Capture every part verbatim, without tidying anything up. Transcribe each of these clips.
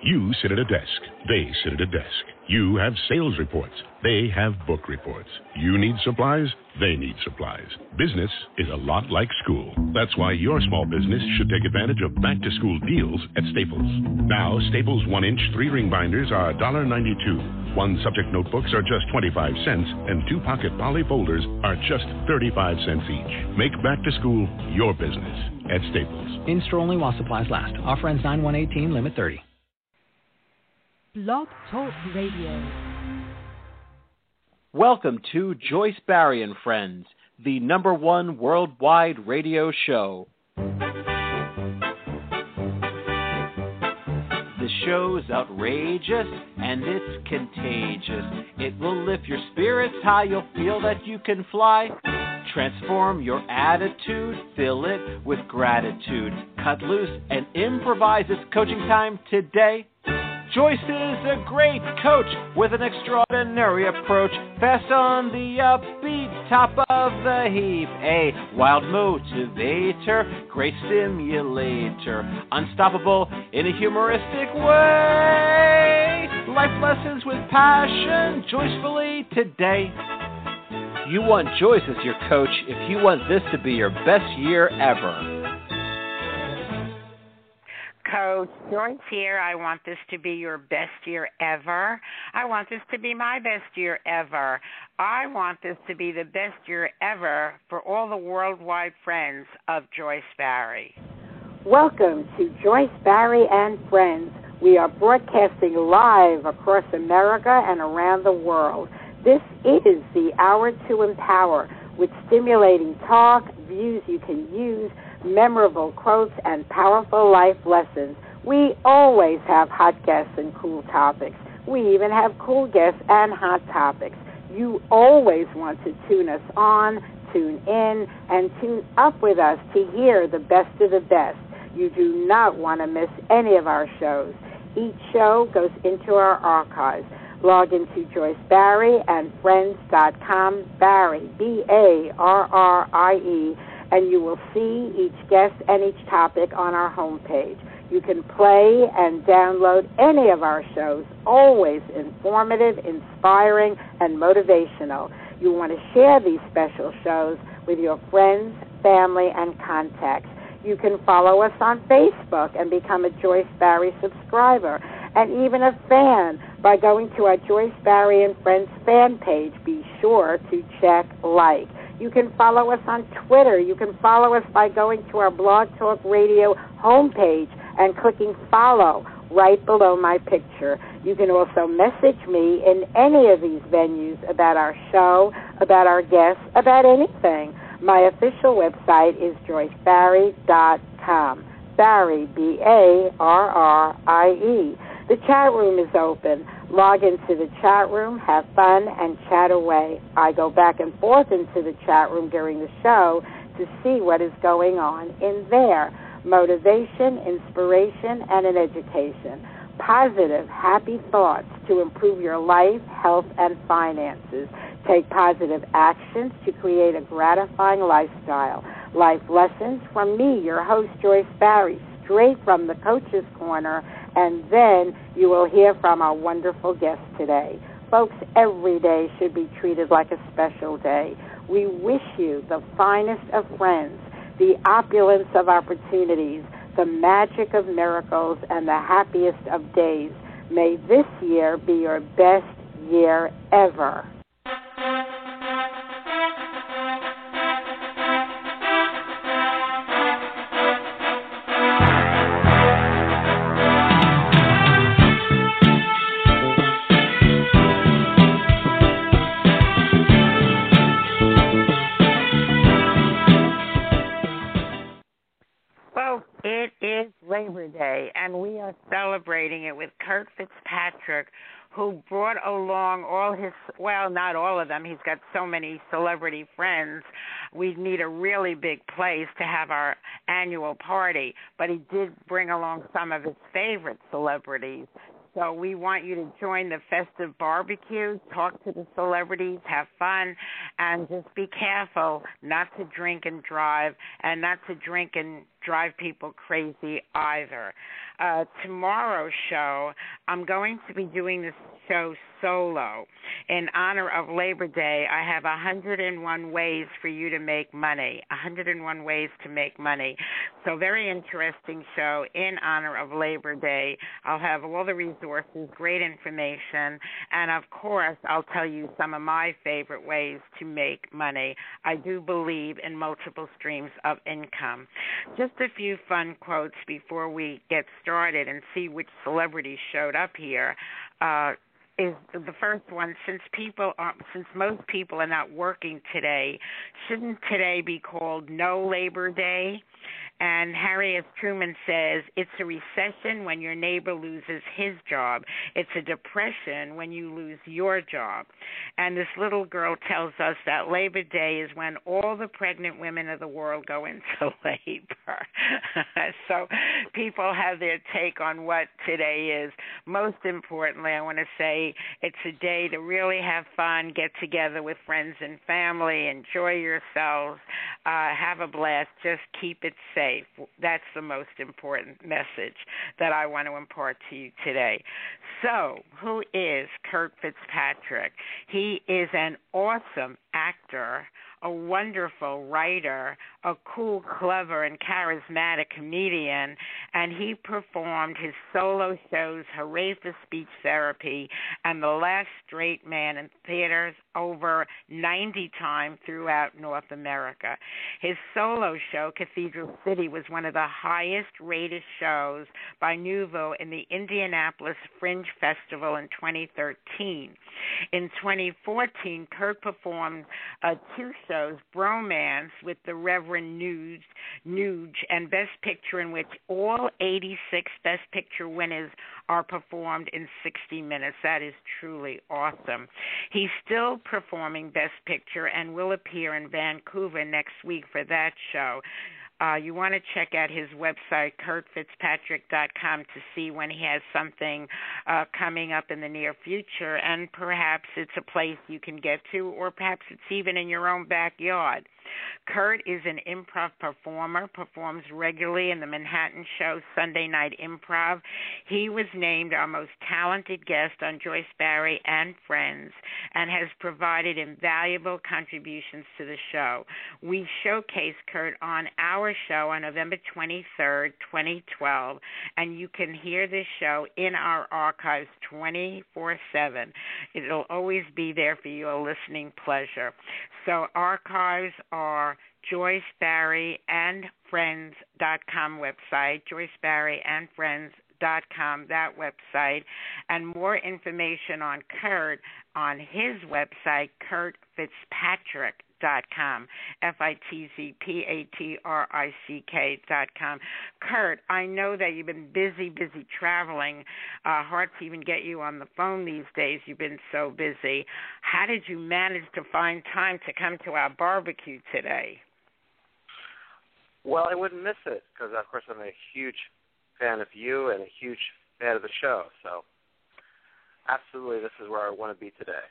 You sit at a desk. They sit at a desk. You have sales reports. They have book reports. You need supplies. They need supplies. Business is a lot like school. That's why your small business should take advantage of back-to-school deals at Staples. Now, Staples one-inch three-ring binders are one dollar ninety-two. One-subject notebooks are just twenty-five cents, and two-pocket poly folders are just thirty-five cents each. Make back-to-school your business at Staples. In-store only while supplies last. Offer ends nine one eighteen, limit thirty. Blog Talk Radio. Welcome to Joyce Barry and Friends, the number one worldwide radio show. The show's outrageous and it's contagious. It will lift your spirits high, you'll feel that you can fly. Transform your attitude, fill it with gratitude. Cut loose and improvise. It's coaching time today. Joyce is a great coach with an extraordinary approach. Fast on the upbeat, top of the heap. A wild motivator, great stimulator. Unstoppable in a humoristic way. Life lessons with passion, joyfully today. You want Joyce as your coach if you want this to be your best year ever. Coach Joyce here. I want this to be your best year ever. I want this to be my best year ever. I want this to be the best year ever for all the worldwide friends of Joyce Barry. Welcome to Joyce Barry and Friends. We are broadcasting live across America and around the world. This is the Hour to Empower with stimulating talk, views you can use, memorable quotes, and powerful life lessons. We always have hot guests and cool topics. We even have cool guests and hot topics. You always want to tune us on, tune in, and tune up with us to hear the best of the best. You do not want to miss any of our shows. Each show goes into our archives. Log into Joyce Barry and Friends dot com, Barry, B A R R I E, and you will see each guest and each topic on our homepage. You can play and download any of our shows, always informative, inspiring, and motivational. You want to share these special shows with your friends, family, and contacts. You can follow us on Facebook and become a Joyce Barry subscriber, and even a fan by going to our Joyce Barry and Friends fan page. Be sure to check like. You can follow us on Twitter. You can follow us by going to our Blog Talk Radio homepage and clicking follow right below my picture. You can also message me in any of these venues about our show, about our guests, about anything. My official website is joyce barry dot com. Barry, B A R R I E. The chat room is open. Log into the chat room, have fun, and chat away. I go back and forth into the chat room during the show to see what is going on in there. Motivation, inspiration, and an education. Positive, happy thoughts to improve your life, health, and finances. Take positive actions to create a gratifying lifestyle. Life lessons from me, your host, Joyce Barry, straight from the Coach's Corner, and then you will hear from our wonderful guest today. Folks, every day should be treated like a special day. We wish you the finest of friends, the opulence of opportunities, the magic of miracles, and the happiest of days. May this year be your best year ever. It is Labor Day, and we are celebrating it with Kirk Fitzpatrick, who brought along all his, well, not all of them. He's got so many celebrity friends. We need a really big place to have our annual party, but he did bring along some of his favorite celebrities. So we want you to join the festive barbecue, talk to the celebrities, have fun, and just be careful not to drink and drive and not to drink and drive people crazy either. Uh, tomorrow's show, I'm going to be doing this show solo. In honor of Labor Day, I have one hundred one ways for you to make money. one hundred one ways to make money. So very interesting show in honor of Labor Day. I'll have all the resources, great information, and of course, I'll tell you some of my favorite ways to make money. I do believe in multiple streams of income. Just a few fun quotes before we get started and see which celebrities showed up here. Uh, is the first one, since people are, since most people are not working today, shouldn't today be called No Labor Day? And Harry S. Truman says, it's a recession when your neighbor loses his job. It's a depression when you lose your job. And this little girl tells us that Labor Day is when all the pregnant women of the world go into labor. So people have their take on what today is. Most importantly, I want to say it's a day to really have fun, get together with friends and family, enjoy yourselves, uh, have a blast, just keep it safe. That's the most important message that I want to impart to you today. So, who is Kurt Fitzpatrick? He is an awesome actor, a wonderful writer, a cool, clever, and charismatic comedian, and he performed his solo shows, Hooray for Speech Therapy and The Last Straight Man in theaters over ninety times throughout North America. His solo show, Cathedral City, was one of the highest-rated shows by Nouveau in the Indianapolis Fringe Festival in twenty thirteen. In twenty fourteen, Kurt performed uh, two shows, Bromance with the Reverend Nuge, Nuge and Best Picture, in which all eighty-six Best Picture winners are performed in sixty minutes. That is truly awesome. He's still performing Best Picture and will appear in Vancouver next week for that show. Uh, you want to check out his website, kurt fitzpatrick dot com, to see when he has something uh, coming up in the near future, and perhaps it's a place you can get to, or perhaps it's even in your own backyard. Kurt is an improv performer, performs regularly in the Manhattan show Sunday Night Improv. He was named our most talented guest on Joyce Barry and Friends and has provided invaluable contributions to the show. We showcase Kurt on our show on November twenty-third, twenty twelve, and you can hear this show in our archives twenty-four seven. It'll always be there for your listening pleasure. So archives are Joyce Barry and Friends dot com website, Joyce Barry and Friends dot com, that website, and more information on Kurt on his website, Kurt Fitzpatrick dot com, F I T Z P A T R I C K dot com. Kurt, I know that you've been busy, busy traveling. Uh, hard to even get you on the phone these days. You've been so busy. How did you manage to find time to come to our barbecue today? Well, I wouldn't miss it because, of course, I'm a huge fan of you and a huge fan of the show. So, absolutely, this is where I want to be today.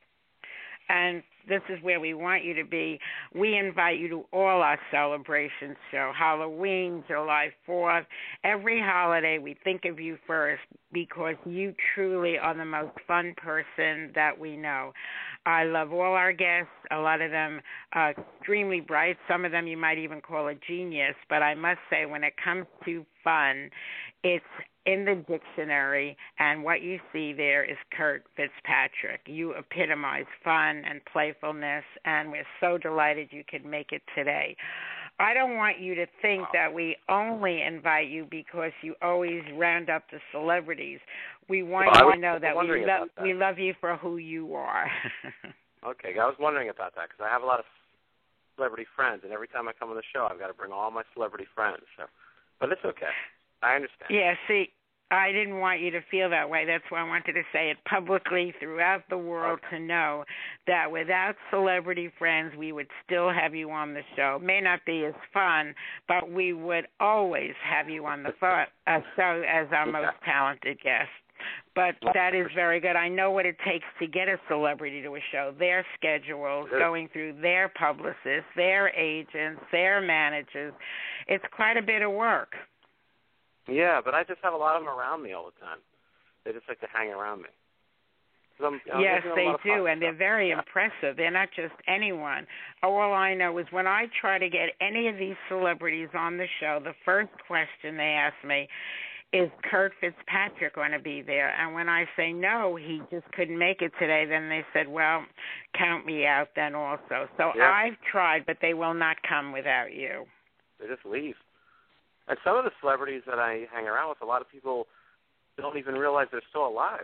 And this is where we want you to be. We invite you to all our celebrations show, Halloween, July fourth. Every holiday we think of you first because you truly are the most fun person that we know. I love all our guests, a lot of them uh, extremely bright. Some of them you might even call a genius. But I must say, when it comes to fun, it's in the dictionary, and what you see there is Kurt Fitzpatrick. You epitomize fun and playfulness, and we're so delighted you could make it today. I don't want you to think that we only invite you because you always round up the celebrities. We want well, you to know that we love that. we love you for who you are. Okay, I was wondering about that because I have a lot of celebrity friends, and every time I come on the show, I've got to bring all my celebrity friends. So, but it's okay. I understand. Yeah, see, I didn't want you to feel that way. That's why I wanted to say it publicly throughout the world okay. to know that without celebrity friends, we would still have you on the show. It may not be as fun, but we would always have you on the fo- uh, show as our yeah. most talented guest. But that is very good. I know what it takes to get a celebrity to a show, their schedules, going through their publicists, their agents, their managers. it's quite a bit of work. Yeah, but I just have a lot of them around me all the time. They just like to hang around me. I'm, I'm yes, they do, and stuff. they're very yeah. impressive. They're not just anyone. All I know is when I try to get any of these celebrities on the show, the first question they ask me is, Kurt Fitzpatrick going to be there? And when I say no, he just couldn't make it today, then they said, well, count me out then also. So yeah. I've tried, but they will not come without you. They just leave. And some of the celebrities that I hang around with, a lot of people don't even realize they're still alive.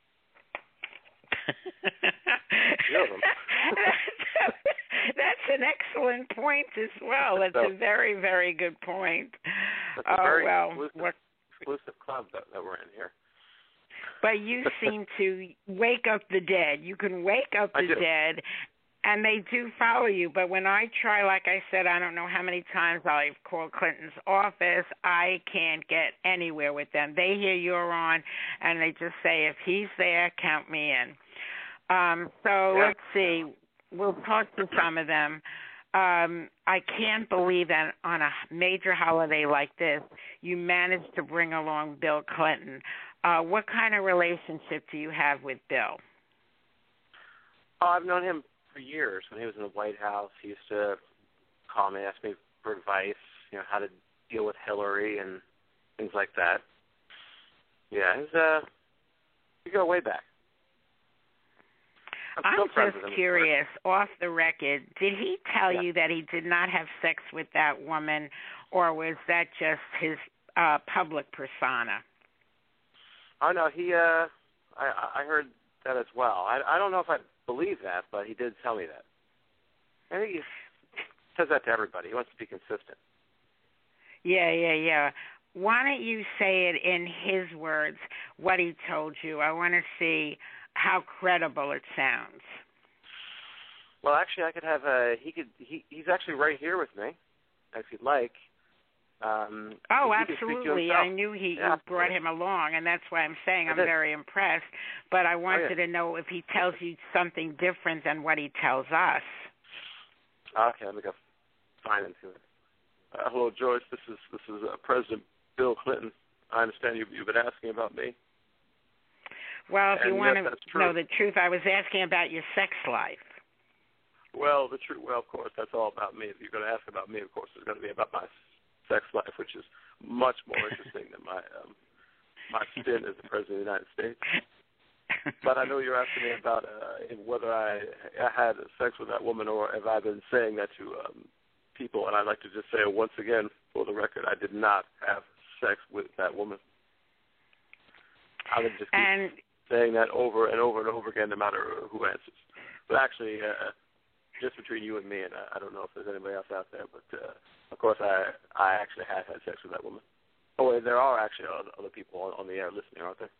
That's an excellent point as well. That's so, a very, very good point. That's a oh, very well, exclusive, what, exclusive club that, that we're in here. But you seem to wake up the dead. You can wake up the dead, and they do follow you. But when I try, like I said, I don't know how many times I've called Clinton's office, I can't get anywhere with them. They hear you're on, and they just say, if he's there, count me in. Um, so yeah. let's see. We'll talk to some of them. Um, I can't believe that on a major holiday like this, you managed to bring along Bill Clinton. Uh, what kind of relationship do you have with Bill? Oh, I've known him for years. When he was in the White House, he used to call me, ask me for advice, you know, how to deal with Hillary and things like that. Yeah, he's, uh, we go way back. I'm, I'm just curious, off the record, did he tell yeah. you that he did not have sex with that woman, or was that just his uh, public persona? Oh, no, he, uh, I, I heard that as well. I, I don't know if I believe that, but he did tell me that. I think he says that to everybody. He wants to be consistent. Yeah, yeah, yeah. Why don't you say it in his words, what he told you? I want to see how credible it sounds. Well, actually, I could have a, he could, he, he's actually right here with me, if you'd like. Um, oh, absolutely. I knew he yeah, you brought him along, and that's why I'm saying I'm did. very impressed. But I wanted oh, yeah. to know if he tells you something different than what he tells us. Okay, let me go find into it. Uh, hello, Joyce. This is this is uh, President Bill Clinton. I understand you, you've been asking about me. Well, if and you want yes, to know the truth, I was asking about your sex life. Well, the truth. Well, of course, that's all about me. If you're going to ask about me, of course, it's going to be about my sex life, which is much more interesting than my um, my stint as the President of the United States. But I know you're asking me about uh, whether I, I had sex with that woman, or have I been saying that to um, people. And I'd like to just say once again, for the record, I did not have sex with that woman. I would just keep and, saying that over and over and over again, no matter who answers. But actually, uh, just between you and me, and I, I don't know if there's anybody else out there, but uh, of course, I I actually have had sex with that woman. Oh, and there are actually other people on, on the air listening, aren't there?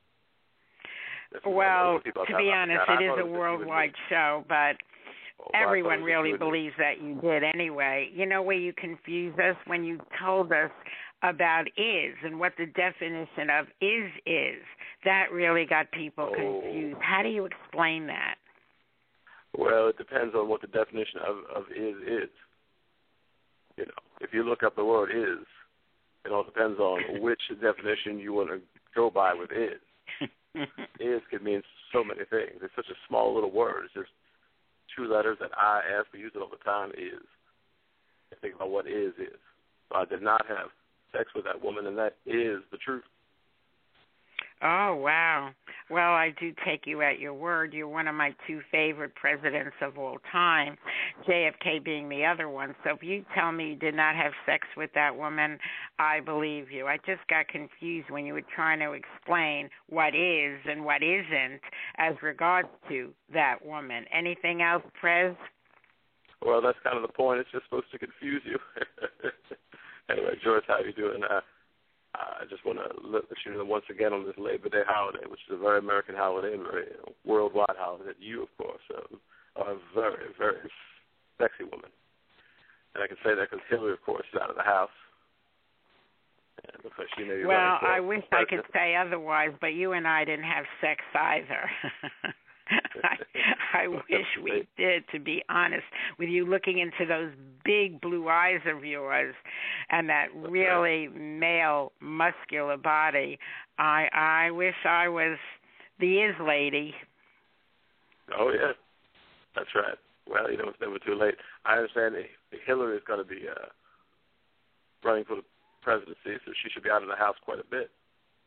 Well, to be honest, it is a worldwide show, but oh, everyone really believes that you did anyway. You know where you confused us? When you told us about is and what the definition of is is. That really got people oh. confused. How do you explain that? Well, it depends on what the definition of, of is is. You know, if you look up the word is, it all depends on which definition you want to go by with is. Is could mean so many things. It's such a small little word. It's just two letters that I, as we use it all the time, is. I think about what is is. So I did not have sex with that woman, and that is the truth. Oh, wow. Well, I do take you at your word. You're one of my two favorite presidents of all time, J F K being the other one. So if you tell me you did not have sex with that woman, I believe you. I just got confused when you were trying to explain what is and what isn't as regards to that woman. Anything else, Prez? Well, that's kind of the point. It's just supposed to confuse you. Anyway, Joyce, how you doing? Uh, I just want to let you know once again on this Labor Day holiday, which is a very American holiday and very you know, worldwide holiday, that you, of course, uh, are a very, very sexy woman. And I can say that because Hillary, of course, is out of the house. And it looks like she may be well, I wish president. I could say otherwise, but you and I didn't have sex either. I, I wish we did, to be honest, with you looking into those big blue eyes of yours and that really male, muscular body. I I wish I was the is lady. Oh, yeah. That's right. Well, you know, it's never too late. I understand Hillary is going to be uh, running for the presidency, so she should be out of the house quite a bit.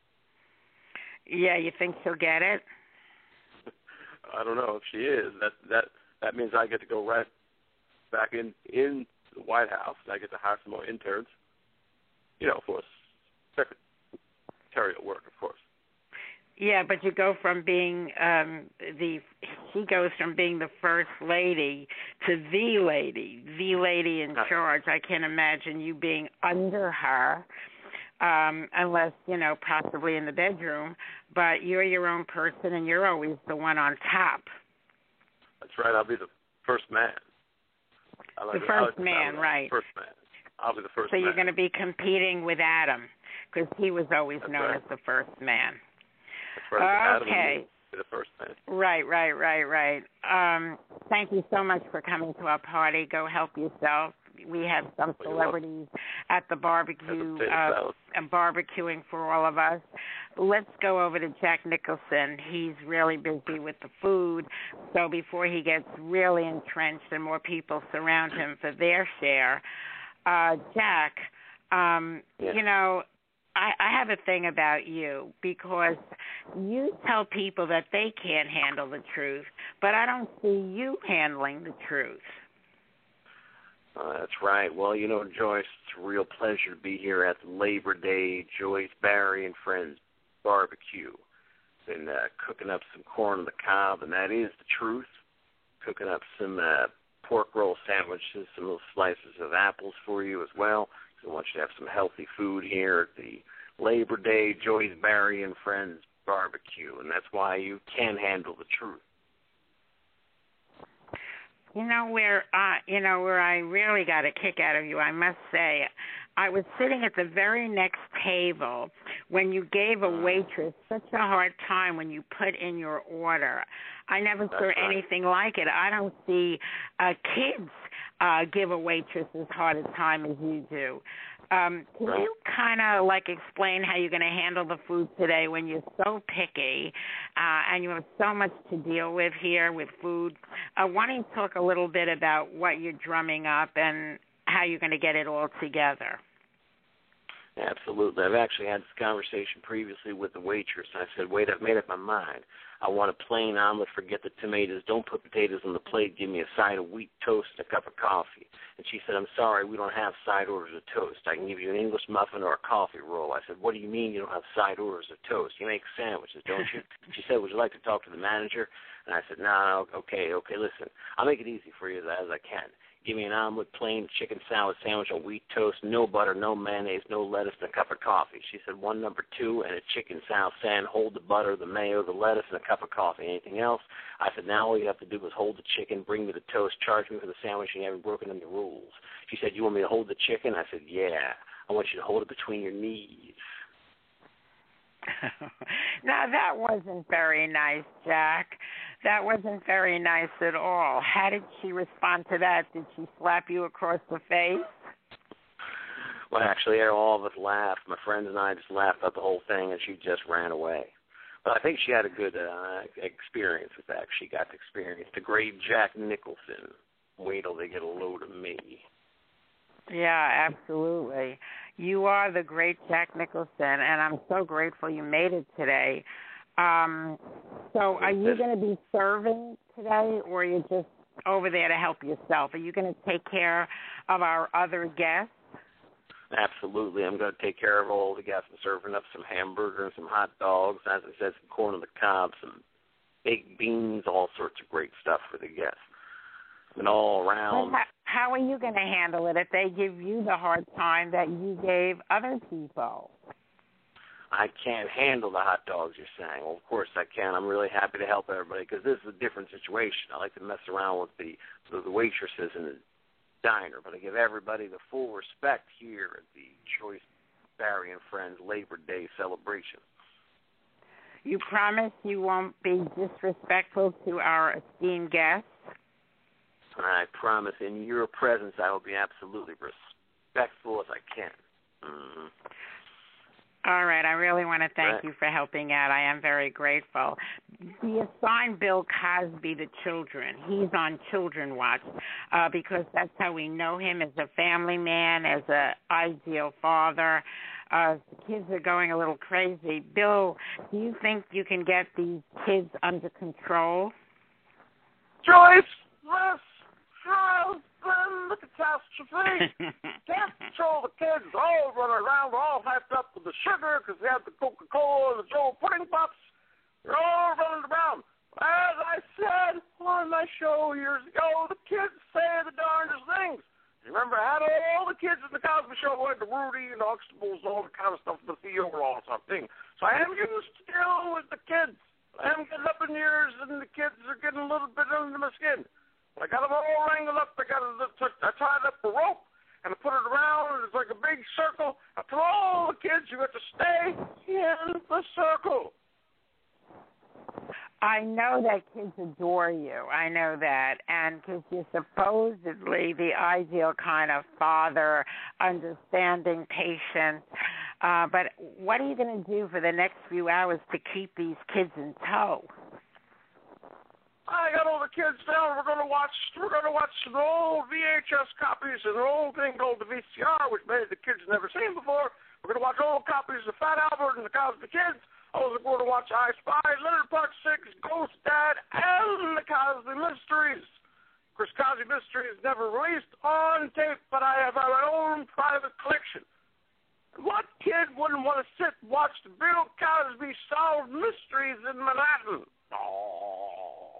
Yeah, you think she'll get it? I don't know if she is. That that that means I get to go right back in in the White House, and I get to hire some more interns. You know, for secretarial work, of course. Yeah, but you go from being um, the she goes from being the first lady to the lady, the lady in charge. I can't imagine you being under her, um, unless, you know, possibly in the bedroom. But you're your own person, and you're always the one on top. That's right. I'll be the first man. I like the it. first like man, right? First man. I'll be the first. So man. you're going to be competing with Adam, because he was always That's known right. as the first man. That's right. Okay. The first man. Right, right, right, right. Um, thank you so much for coming to our party. Go help yourself. We have some celebrities at the barbecue, uh, and barbecuing for all of us. Let's go over to Jack Nicholson. He's really busy with the food, so before he gets really entrenched and more people surround him for their share, uh, Jack, um, yeah. you know, I, I have a thing about you because you tell people that they can't handle the truth, but I don't see you handling the truth. Uh, that's right. Well, you know, Joyce, it's a real pleasure to be here at the Labor Day Joyce, Barry, and Friends barbecue. Been uh, cooking up some corn on the cob, and that is the truth. Cooking up some uh, pork roll sandwiches, some little slices of apples for you as well. So I want you to have some healthy food here at the Labor Day Joyce, Barry, and Friends barbecue, and that's why you can handle the truth. You know where, uh, you know where I really got a kick out of you, I must say. I was sitting at the very next table when you gave a waitress such a hard time when you put in your order. I never That's saw right. anything like it. I don't see uh, kids uh, give a waitress as hard a time as you do. Um, can Right. you kind of like explain how you're going to handle the food today when you're so picky uh, and you have so much to deal with here with food? Uh, why don't you talk a little bit about what you're drumming up and how you're going to get it all together? Absolutely. I've actually had this conversation previously with the waitress. I said, wait, I've made up my mind. I want a plain omelet, forget the tomatoes. Don't put potatoes on the plate. Give me a side of wheat toast and a cup of coffee. And she said, I'm sorry, we don't have side orders of toast. I can give you an English muffin or a coffee roll. I said, what do you mean you don't have side orders of toast? You make sandwiches, don't you? She said, would you like to talk to the manager? And I said, no, no, okay, okay, listen. I'll make it easy for you as I can. Give me an omelet, plain chicken salad sandwich on wheat toast, no butter, no mayonnaise, no lettuce, and a cup of coffee. She said, one number two and a chicken salad sand, hold the butter, the mayo, the lettuce, and a cup of coffee. Anything else? I said, now all you have to do is hold the chicken, bring me the toast, charge me for the sandwich, and you haven't broken any rules. She said, you want me to hold the chicken? I said, yeah. I want you to hold it between your knees. Now, that wasn't very nice, Jack. That wasn't very nice at all. How did she respond to that? Did she slap you across the face? Well, actually, all of us laughed. My friends and I just laughed at the whole thing, and she just ran away. But I think she had a good uh, experience with that. She got to experience the great Jack Nicholson. Wait till they get a load of me. Yeah, absolutely. You are the great Jack Nicholson, and I'm so grateful you made it today. Um, so are you going to be serving today, or are you just over there to help yourself? Are you going to take care of our other guests? Absolutely. I'm going to take care of all the guests. I'm serving up some hamburgers, some hot dogs, as I said, some corn on the cob, some baked beans, all sorts of great stuff for the guests. And all around. How, how are you going to handle it if they give you the hard time that you gave other people? I can't handle the hot dogs, you're saying. Well, of course I can. I'm really happy to help everybody because this is a different situation. I like to mess around with the, the waitresses in the diner, but I give everybody the full respect here at the Joyce, Barry, and Friends Labor Day celebration. You promise you won't be disrespectful to our esteemed guests? I promise. In your presence, I will be absolutely respectful as I can. Mm. All right. I really want to thank right. you for helping out. I am very grateful. Do you assign Bill Cosby the children? He's on Children Watch uh, because that's how we know him as a family man, as an ideal father. Uh, the kids are going a little crazy. Bill, do you think you can get these kids under control? Joyce, this has been the catastrophe. Can't control the kids all running around, all hyped up with the sugar because they have the Coca-Cola and the Joe Pudding Pops. They're all running around. As I said on my show years ago, the kids say the darndest things. Remember, I had all the kids in the Cosby Show, like the Rudy and the Huxtables, all the kind of stuff, the Theo and all that thing. So I am used to dealing with the kids. I am getting up in years, and the kids are getting a little bit under my skin. But I got them all wrangled up. I got them, I tied up the rope, and I put it around, and it's like a big circle. I told all the kids, you have to stay in the circle. I know that kids adore you. I know that. And because you're supposedly the ideal kind of father, understanding, patient. Uh, but what are you going to do for the next few hours to keep these kids in tow? I got all the kids down. We're going to watch. We're going to watch some old V H S copies and an old thing called the V C R, which maybe the kids never seen before. We're going to watch old copies of Fat Albert and the Cosby Kids. I was going to watch I Spy, Leonard Part Six, Ghost Dad, and the Cosby Mysteries. Of course, Cosby Mysteries never released on tape, but I have my own private collection. What kid wouldn't want to sit and watch the Bill Cosby solved mysteries in Manhattan? Oh.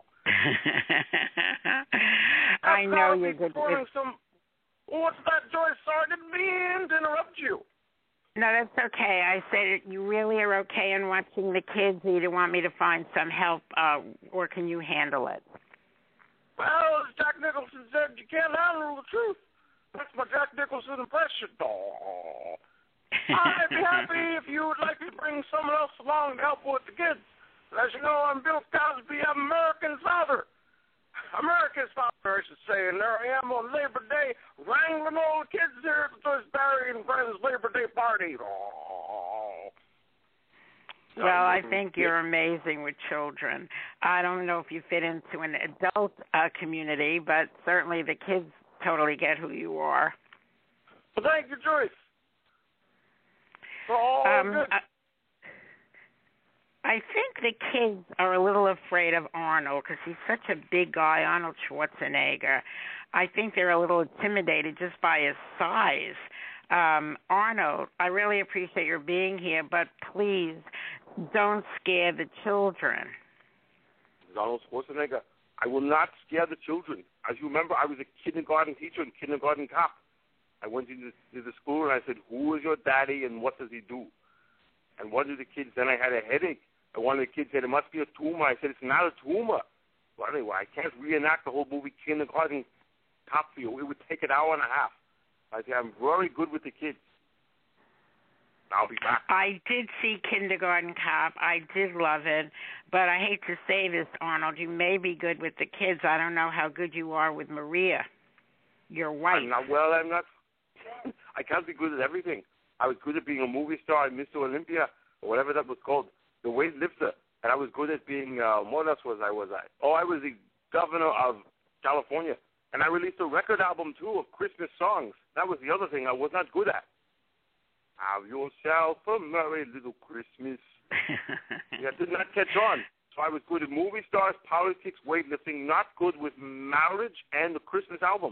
I know you're good. Some, what's that, Joyce? Sorry, I didn't mean to interrupt you. No, that's okay. I said you really are okay in watching the kids. You don't want me to find some help, uh, or can you handle it? Well, as Jack Nicholson said, you can't handle the truth. That's my Jack Nicholson impression. Oh. I'd be happy if you would like to bring someone else along to help with the kids. As you know, I'm Bill Cosby. I'm American father. America's father, I should say. And there I am on Labor Day, wrangling all the kids here at the Joyce Barry and Friends Labor Day party. Oh. Well, I think you're amazing with children. I don't know if you fit into an adult uh, community, but certainly the kids totally get who you are. Well, thank you, Joyce. For all um, good. I, I think the kids are a little afraid of Arnold because he's such a big guy, Arnold Schwarzenegger. I think they're a little intimidated just by his size. Um, Arnold, I really appreciate your being here, but please don't scare the children. Arnold Schwarzenegger, I will not scare the children. As you remember, I was a kindergarten teacher and kindergarten cop. I went into the, the school and I said, who is your daddy and what does he do? And one of the kids, then I had a headache. And one of the kids said, it must be a tumor. I said, it's not a tumor. Well, anyway, I can't reenact the whole movie Kindergarten Cop for you. It would take an hour and a half. I said, I'm very good with the kids. I'll be back. I did see Kindergarten Cop. I did love it. But I hate to say this, Arnold, you may be good with the kids. I don't know how good you are with Maria, your wife. I'm not, well, I'm not. I can't be good at everything. I was good at being a movie star in Mister Olympia, or whatever that was called, the weightlifter. And I was good at being, uh, what else was I? Was I? Oh, I was the governor of California. And I released a record album, too, of Christmas songs. That was the other thing I was not good at. Have yourself a merry little Christmas. Yeah, did not catch on. So I was good at movie stars, politics, weightlifting, not good with marriage and the Christmas album.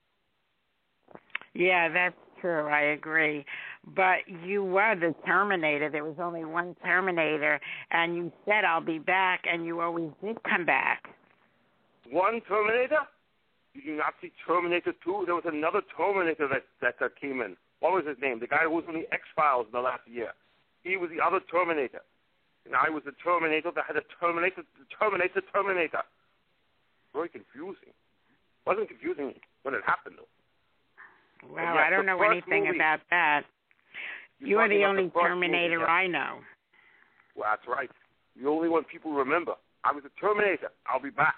Yeah, that's true. I agree. But you were the Terminator. There was only one Terminator, and you said, I'll be back, and you always did come back. One Terminator? Did you not see Terminator two? There was another Terminator that, that, that came in. What was his name? The guy who was in the X-Files in the last year. He was the other Terminator. And I was the Terminator that had a Terminator, Terminator, Terminator. Very confusing. Wasn't confusing when it happened, though. Well, yeah, I don't know anything movie, about that. You are the only the Terminator movie, yeah. I know. Well, that's right. the only one people remember. I was a Terminator. I'll be back.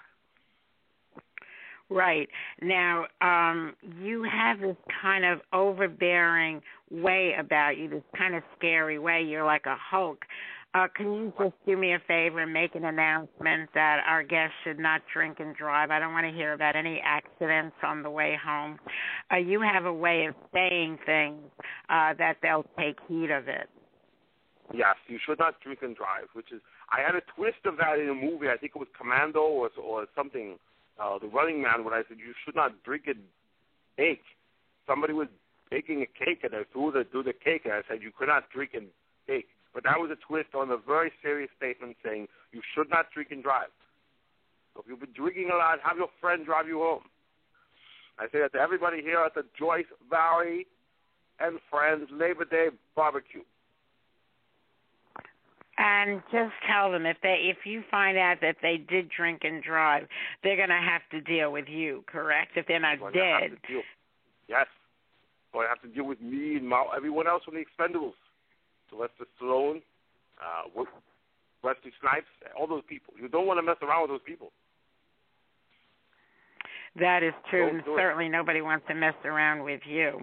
Right. Now, um, you have this kind of overbearing way about you, this kind of scary way. You're like a Hulk. Uh, can you just do me a favor and make an announcement that our guests should not drink and drive? I don't want to hear about any accidents on the way home. Uh, you have a way of saying things uh, that they'll take heed of it. Yes, you should not drink and drive, which is, I had a twist of that in a movie. I think it was Commando or, or something. Uh, the Running Man, when I said you should not drink and bake. Somebody was baking a cake, and I threw the, threw the cake, and I said you could not drink and bake. But that was a twist on a very serious statement saying you should not drink and drive. So if you've been drinking a lot, have your friend drive you home. I say that to everybody here at the Joyce, Barry, and Friends Labor Day Barbecue. And just tell them if they, if you find out that they did drink and drive, they're going to have to deal with you, correct? If they're not dead. Yes. Or I have to deal with me and my, everyone else from the Expendables. Sylvester Stallone, uh, Wesley Snipes, all those people. You don't want to mess around with those people. That is true, and do certainly it. Nobody wants to mess around with you.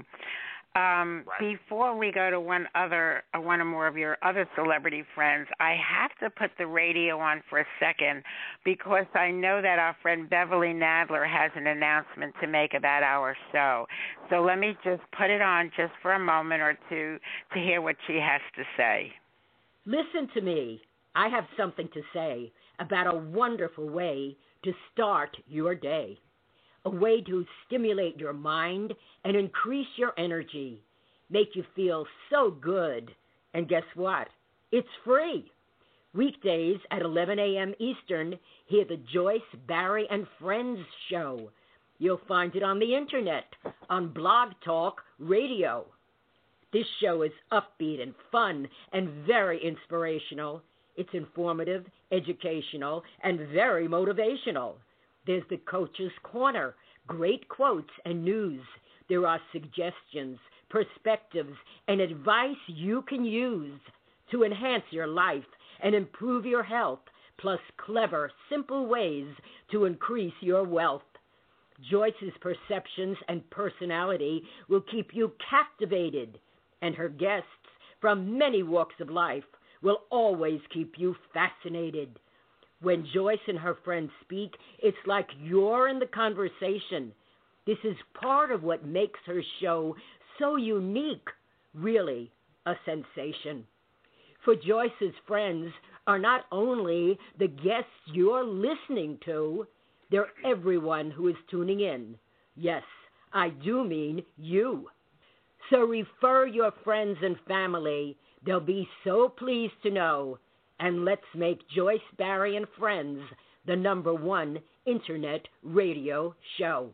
Um, right. Before we go to one other, uh, one or more of your other celebrity friends, I have to put the radio on for a second because I know that our friend Beverly Nadler has an announcement to make about our show. So let me just put it on just for a moment or two to hear what she has to say. Listen to me. I have something to say about a wonderful way to start your day. A way to stimulate your mind and increase your energy, make you feel so good. And guess what? It's free. Weekdays at eleven a.m. Eastern, hear the Joyce, Barry, and Friends show. You'll find it on the Internet, on Blog Talk Radio. This show is upbeat and fun and very inspirational. It's informative, educational, and very motivational. There's the Coach's Corner, great quotes and news. There are suggestions, perspectives, and advice you can use to enhance your life and improve your health, plus clever, simple ways to increase your wealth. Joyce's perceptions and personality will keep you captivated, and her guests from many walks of life will always keep you fascinated. When Joyce and her friends speak, it's like you're in the conversation. This is part of what makes her show so unique, really a sensation. For Joyce's friends are not only the guests you're listening to, they're everyone who is tuning in. Yes, I do mean you. So refer your friends and family. They'll be so pleased to know. And let's make Joyce, Barry, and Friends the number one Internet radio show.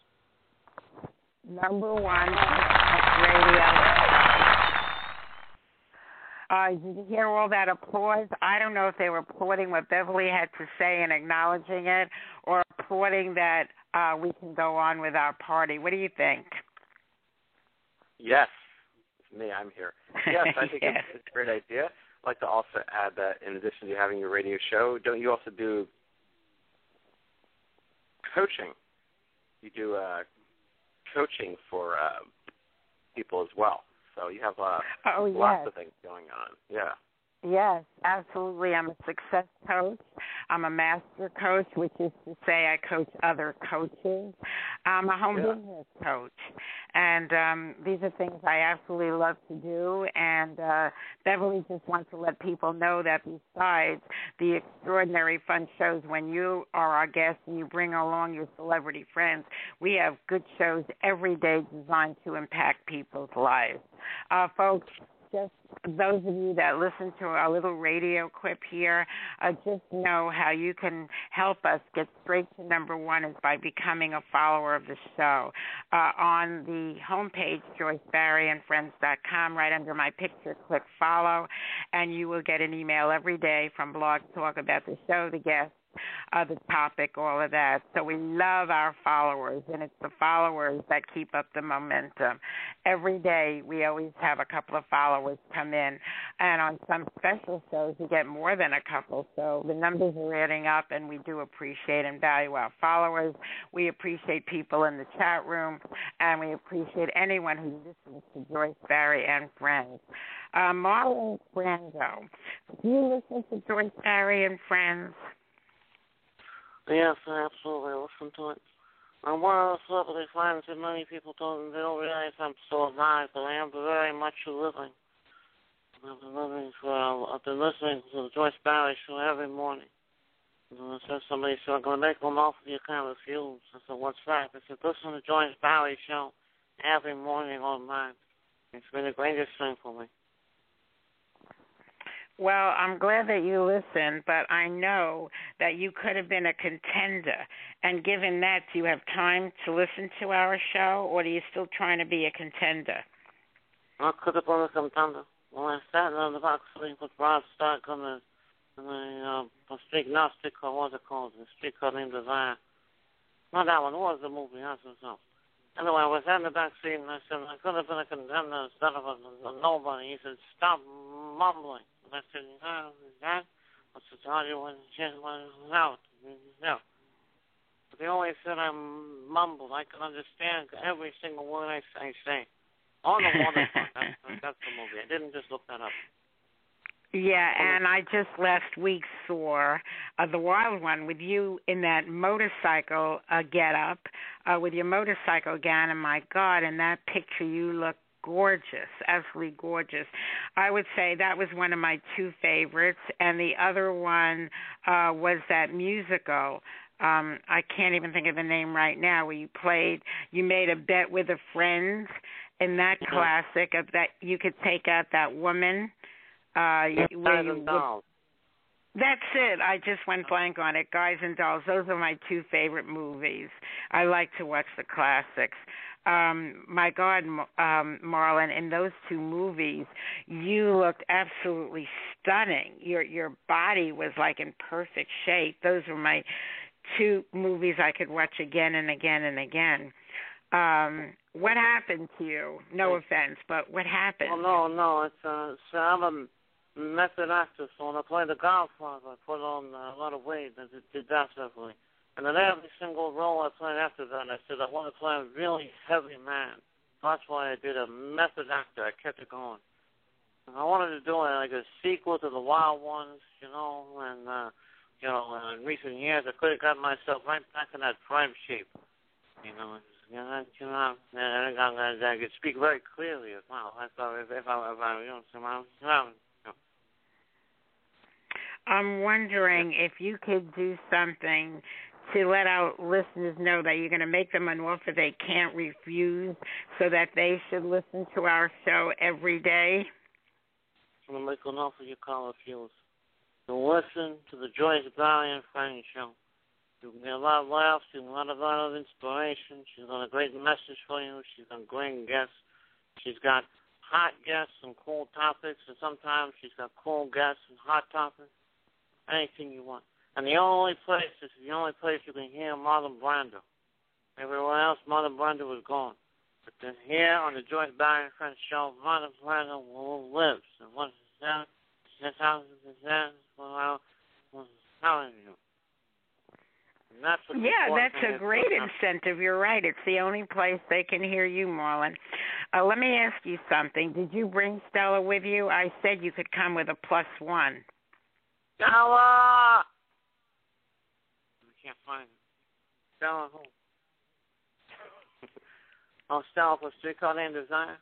Number one Internet radio. Uh, did you hear all that applause? I don't know if they were applauding what Beverly had to say and acknowledging it, or applauding that uh, we can go on with our party. What do you think? Yes. It's me. I'm here. Yes, I think yes. it's, it's a great idea. I'd like to also add that in addition to having your radio show, don't you also do coaching? You do uh, coaching for uh, people as well. So you have uh, oh, lots yes. of things going on. Yeah. Yes, absolutely. I'm a success coach. I'm a master coach, which is to say I coach other coaches. I'm a home yeah. business coach. And um, these are things I absolutely love to do. And uh, Beverly just wants to let people know that besides the extraordinary fun shows when you are our guest and you bring along your celebrity friends, we have good shows every day designed to impact people's lives. Uh, folks, just those of you that listen to our little radio clip here, uh, just know how you can help us get straight to number one is by becoming a follower of the show. Uh, on the homepage, Joyce Barry and Friends dot com, right under my picture, click follow, and you will get an email every day from Blog Talk about the show, the guests, uh, the topic, all of that. So we love our followers, and it's the followers that keep up the momentum. Every day we always have a couple of followers come in, and on some special shows we get more than a couple. So the numbers are adding up, and we do appreciate and value our followers. We appreciate people in the chat room, and we appreciate anyone who listens to Joyce, Barry, and Friends. Uh, Marlon Brando, do you listen to Joyce, Barry, and Friends? Yes, I absolutely listen to it. I'm one of those celebrity friends that many people don't, they don't realize I'm so alive, but I am very much living. I've been living for, I've been listening to the Joyce Barry show every morning. And so somebody said, I'm going to make them offer the account of fuels. I said, what's that? I said, listen to the Joyce Barry show every morning online. It's been the greatest thing for me. Well, I'm glad that you listened, but I know that you could have been a contender. And given that, do you have time to listen to our show, or are you still trying to be a contender? I could have been a contender. When I sat on the box sleep with Rod Stark on the, on the uh, street Gnostic, or what was it called? The street called named Desire. Not that one. What was the movie? That's something. Anyway, I was in the back seat, and I said, I could have been a contender instead of a, a nobody. He said, stop mumbling. I said, no, that? I said, how do you want to change my out? No. But they always said I mumbled. I can understand every single word I, I say. On the waterfront, that's, that's the movie. I didn't just look that up. Yeah, and I just last week saw uh, The Wild One with you in that motorcycle uh, get-up, uh, with your motorcycle gown, and my God, in that picture you look gorgeous, absolutely gorgeous. I would say that was one of my two favorites, and the other one uh, was that musical. Um, I can't even think of the name right now, where you played, you made a bet with a friend in that mm-hmm. classic of that you could take out that woman. Uh, where you would, that's it. I just went blank on it. Guys and Dolls. Those are my two favorite movies. I like to watch the classics. Um, my God, um, Marlon, in those two movies, you looked absolutely stunning. Your your body was like in perfect shape. Those were my two movies I could watch again and again and again. Um, what happened to you? No offense, but what happened? Oh, no, no. It's, uh, so I'm a method actor, so when I play The Godfather, I put on a lot of weight. I did that definitely. And then every single role I played after that, I said, I want to play a really heavy man. That's why I did a method actor. I kept it going. And I wanted to do it like a sequel to The Wild Ones, you know, and, uh, you know, in recent years, I could have got myself right back in that prime shape, you know. You know, you know, and I, I, I could speak very clearly as well. I thought if, if I, if I, you know, somehow, you know. I'm wondering if you could do something to let our listeners know that you're going to make them an offer they can't refuse, so that they should listen to our show every day. I'm going to make an offer you call it fuels. To listen to the Joyce Barry and Friends show. You can get a lot of laughs, you can get a lot of, lot of inspiration. She's got a great message for you. She's got great guests. She's got hot guests and cool topics, and sometimes she's got cool guests and hot topics. Anything you want. And the only place, this is the only place you can hear Marlon Brando. Everywhere else, Marlon Brando was gone. But then here on the Joyce Barry and Friends show, Marlon Brando lives. And what is that? That's how it's that. Well, how is it? That's yeah, that's a great incentive. You're right. It's the only place they can hear you, Marlon. Uh, let me ask you something. Did you bring Stella with you? I said you could come with a plus one. Stella! I can't find her. Stella who? Oh, Stella for Streetcar Named Desire?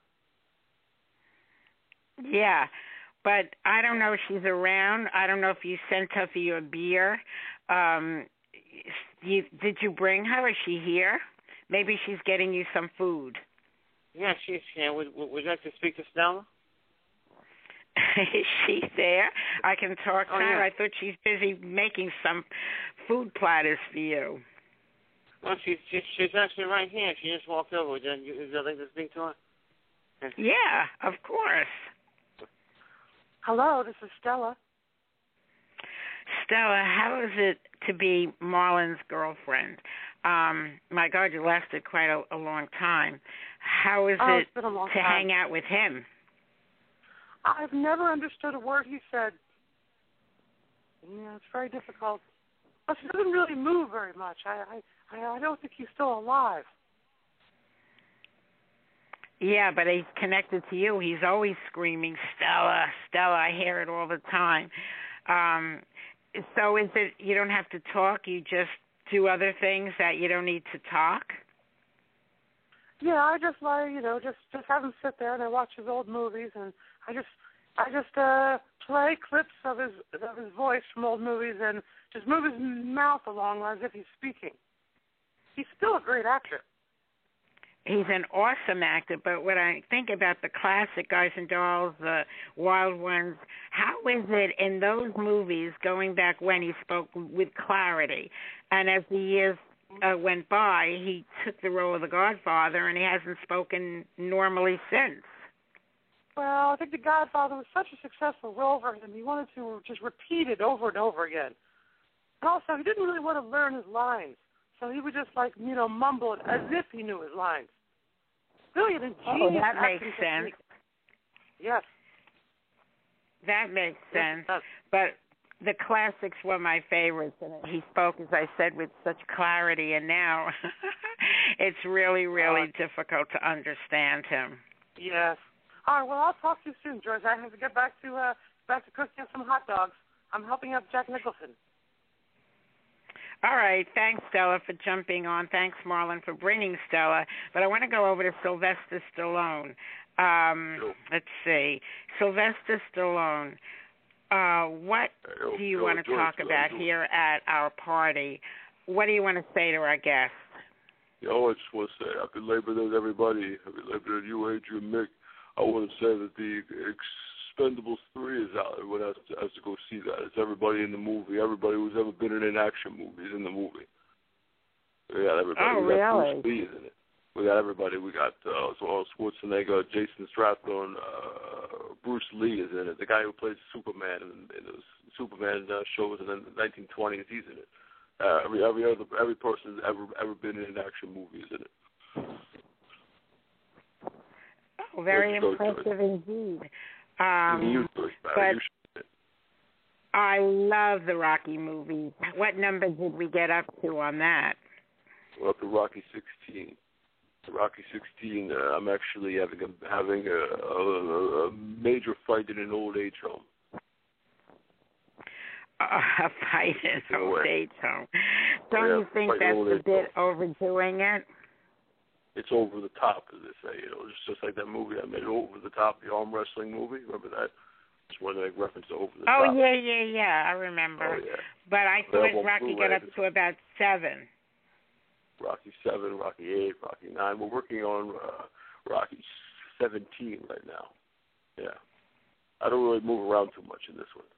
Yeah, but I don't know if she's around. I don't know if you sent her for your beer. Um, you, did you bring her? Is she here? Maybe she's getting you some food. Yeah, she's here. Would, would, would you like to speak to Stella? Is she there? I can talk to oh, her. Yeah. I thought she's busy making some food platters for you. Well, she's, she's, she's actually right here. She just walked over. Would you, would you like to speak to her? Yeah, of course. Hello, this is Stella. Stella, how is it to be Marlon's girlfriend? Um, my God, you lasted quite a, a long time. How is oh, it it's been a long to time. hang out with him? I've never understood a word he said. Yeah, it's very difficult. But he doesn't really move very much. I, I, I don't think he's still alive. Yeah, but he's connected to you. He's always screaming, Stella, Stella. I hear it all the time. Um, so is it you don't have to talk? You just do other things that you don't need to talk? Yeah, I just like, you know, just, just have him sit there and I watch his old movies and I just I just uh, play clips of his of his voice from old movies and just move his mouth along as if he's speaking. He's still a great actor. He's an awesome actor, but when I think about the classic Guys and Dolls, the Wild Ones, how is it in those movies, going back when he spoke with clarity, and as the years uh, went by, he took the role of the Godfather, and he hasn't spoken normally since? Well, I think The Godfather was such a successful role for him, he wanted to just repeat it over and over again. And also, he didn't really want to learn his lines. So he would just, like, you know, mumble it as if he knew his lines. Really an ingenious Oh, that makes acting sense. technique. Yes. That makes sense. Yes, but the classics were my favorites, and he spoke, as I said, with such clarity, and now it's really, really uh, difficult to understand him. Yes. All right, well, I'll talk to you soon, George. I have to get back to uh, back to cooking up some hot dogs. I'm helping out Jack Nicholson. All right. Thanks, Stella, for jumping on. Thanks, Marlon, for bringing Stella. But I want to go over to Sylvester Stallone. Um, Sure. Let's see. Sylvester Stallone, uh, what Hey, do you yo, want to George, talk yo, about George. here at our party? What do you want to say to our guests? Yo, I just want to say happy Labor Day to everybody. Happy Labor Day to you, Adrian, Mick. I want to say that the Expendables three is out. Everyone has to, has to go see that. It's everybody in the movie. Everybody who's ever been in an action movie is in the movie. We got everybody. Oh, we got really? Bruce Lee in it. We got everybody. We got uh, so Schwarzenegger, Jason Statham, uh, Bruce Lee is in it. The guy who plays Superman in, in the Superman uh, shows in the nineteen twenties, he's in it. Uh, every every other every person who's ever ever been in an action movie is in it. Oh, very Let's go, impressive Joyce. indeed. Um, you do it, but you should. I love the Rocky movies. What number did we get up to on that? We're up to Rocky sixteen. Rocky sixteen. Uh, I'm actually having a having a, a, a major fight in an old age home. Uh, a fight in No old way. age home. Don't Yeah, you think fight in that's old a age bit overdoing it? It's over the top, as they say. You know, it's just like that movie I made, Over the Top, the arm wrestling movie. Remember that? Just wanted to make reference to Over the Oh, Top. yeah, yeah, yeah. I remember. Oh, yeah. But I Available thought on Rocky Blu-ray. got up to about seven. Rocky seven, Rocky eight, Rocky nine. We're working on uh, Rocky seventeen right now. Yeah. I don't really move around too much in this one.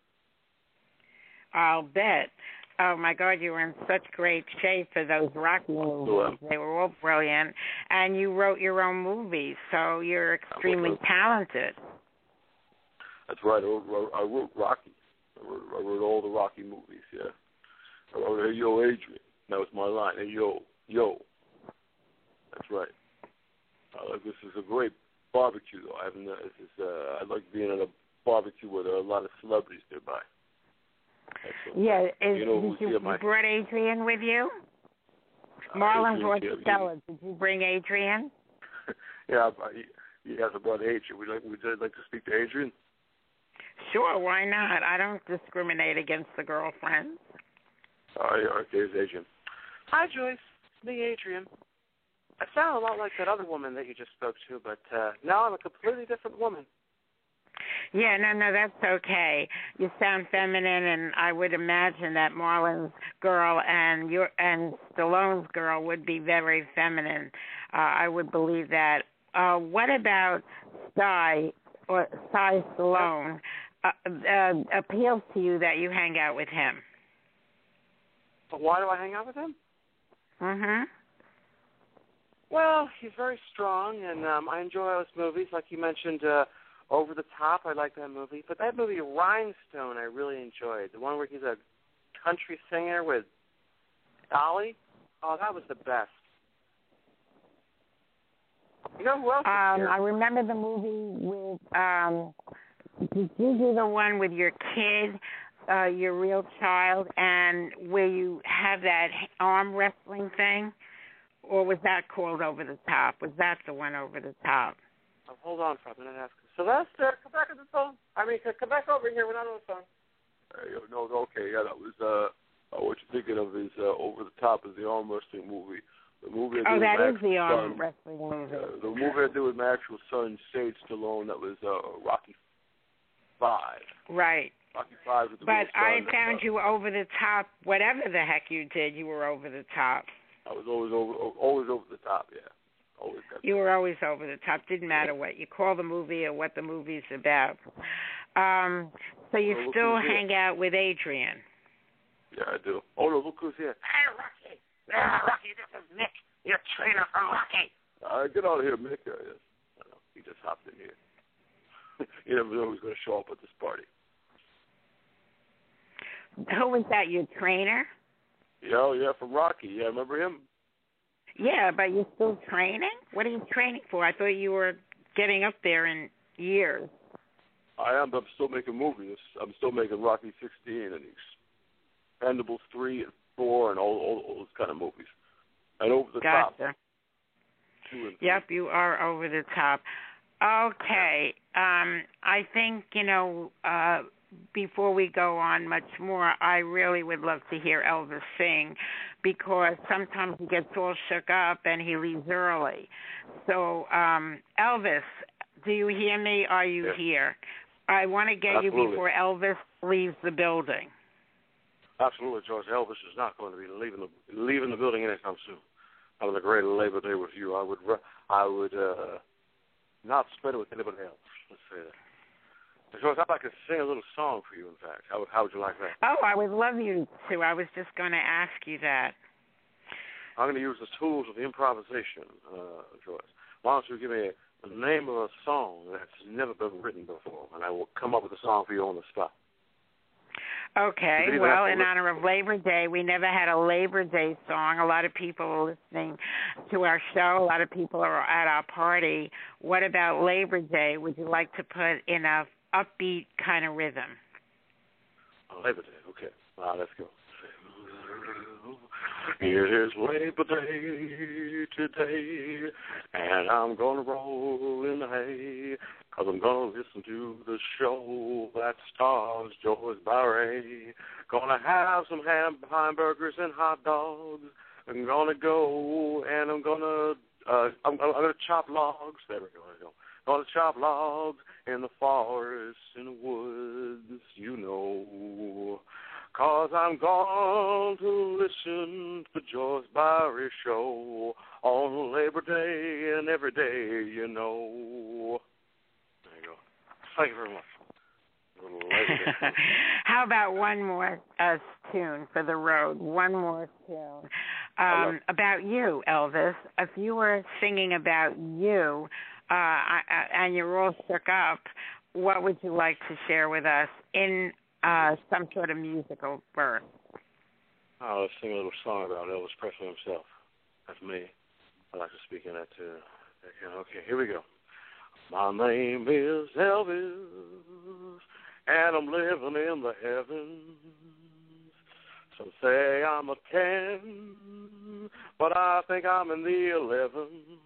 I'll bet. Oh, my God, you were in such great shape for those Rocky movies. They were all brilliant. And you wrote your own movies, so you're extremely talented. That's right. I wrote, I wrote Rocky. I wrote, I wrote all the Rocky movies, yeah. I wrote, hey, yo, Adrian. That was my line. Hey, yo, yo. That's right. Uh, this is a great barbecue, though. I haven't. Uh, this is. Uh, I like being at a barbecue where there are a lot of celebrities nearby. Excellent. Yeah, is, you know did who's you, here, you my, brought Adrian with you? uh, Marlon Adrian's brought here. Stella. Did you bring Adrian? Yeah, he, he hasn't brought Adrian. We'd like, we'd like to speak to Adrian. Sure, why not? I don't discriminate against the girlfriends. All right, all right, there's Adrian. Hi, Joyce. It's me, Adrian. I sound a lot like that other woman that you just spoke to, but uh, now I'm a completely different woman. Yeah, no, no, that's okay. You sound feminine, and I would imagine that Marlon's girl and your and Stallone's girl would be very feminine. Uh, I would believe that. Uh, what about Cy or Cy Stallone? Uh, uh, appeals to you that you hang out with him? But why do I hang out with him? Mhm. Well, he's very strong, and um, I enjoy those movies. Like you mentioned, uh, Over the Top, I like that movie. But that movie, Rhinestone, I really enjoyed. The one where he's a country singer with Dolly. Oh, that was the best. You know who else? Um, I remember the movie with. Um, did you do the one with your kid, uh, your real child, and where you have that arm wrestling thing, or was that called Over the Top? Was that the one Over the Top? Oh, hold on for a minute. Ask Sylvester, come back on the phone. I mean, come back over here. We're not on the phone. Hey, no, okay, yeah, that was uh, uh, what you're thinking of is uh, Over the Top is the arm wrestling movie. The movie I oh, did that with is the arm son, wrestling movie. Uh, the movie I did with my actual son, Sage Stallone, that was uh, Rocky Five. Right. Rocky Five with the But real I son, found uh, you over the top. Whatever the heck you did, you were over the top. I was always over, always over the top, yeah. Always. You were always over the top. Didn't matter what you call the movie or what the movie's about. Um, so you oh, still hang here. out with Adrian? Yeah, I do. Oh, no, look who's here. Hey, Rocky. Yeah, Rocky, this is Mick, your trainer from Rocky. Uh, get out of here, Mick. Uh, yes. I know. He just hopped in here. You never know who's going to show up at this party. Who was that, your trainer? Yeah, yeah, from Rocky. Yeah, remember him? Yeah, but you're still training? What are you training for? I thought you were getting up there in years. I am, but I'm still making movies. I'm still making Rocky sixteen and Expendables three and four and all, all, all those kind of movies. And Over the gotcha. Top. Two and yep, you are over the top. Okay. Um, I think, you know, uh, before we go on much more, I really would love to hear Elvis sing because sometimes he gets all shook up and he leaves early. So, um, Elvis, do you hear me? Are you yes. here? I want to get Absolutely. you before Elvis leaves the building. Absolutely, George. Elvis is not going to be leaving the leaving the building anytime soon. Having a great Labor Day with you. I would I would uh, not spend it with anybody else. Let's say that. George, I'd like to sing a little song for you. In fact, how, how would you like that? Oh, I would love you to. I was just going to ask you that. I'm going to use the tools of improvisation, uh, George. Why don't you give me the name of a song that's never been written before, and I will come up with a song for you on the spot. Okay, well, in honor of Labor Day, we never had a Labor Day song. A lot of people are listening to our show. A lot of people are at our party. What about Labor Day? Would you like to put in a upbeat kind of rhythm? Oh, Labor Day, okay. All right, let's go. It is Labor Day today, and I'm going to roll in the hay, because I'm going to listen to the show that stars George Barry. Going to have some ham, hamburgers and hot dogs. I'm going to go, and I'm going to uh, I'm, I'm going to chop logs. There we go. There we go. Going to chop logs in the forest, in the woods, you know. Cause I'm going to listen to the George Barry Show on Labor Day and every day, you know. There you go. Thank you very much. How about one more uh, tune for the road? One more tune. Um, about you, Elvis. If you were singing about you uh, I, I, and you're all shook up, what would you like to share with us in Uh, some sort of musical birth? Oh, let's sing a little song about Elvis Presley himself. That's me. I like to speak in that too. Okay, here we go. My name is Elvis, and I'm living in the heavens. Some say I'm a ten, but I think I'm in the eleven.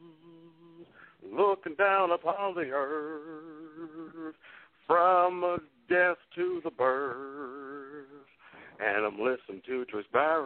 Looking down upon the earth from a death to the birth, and I'm listening to George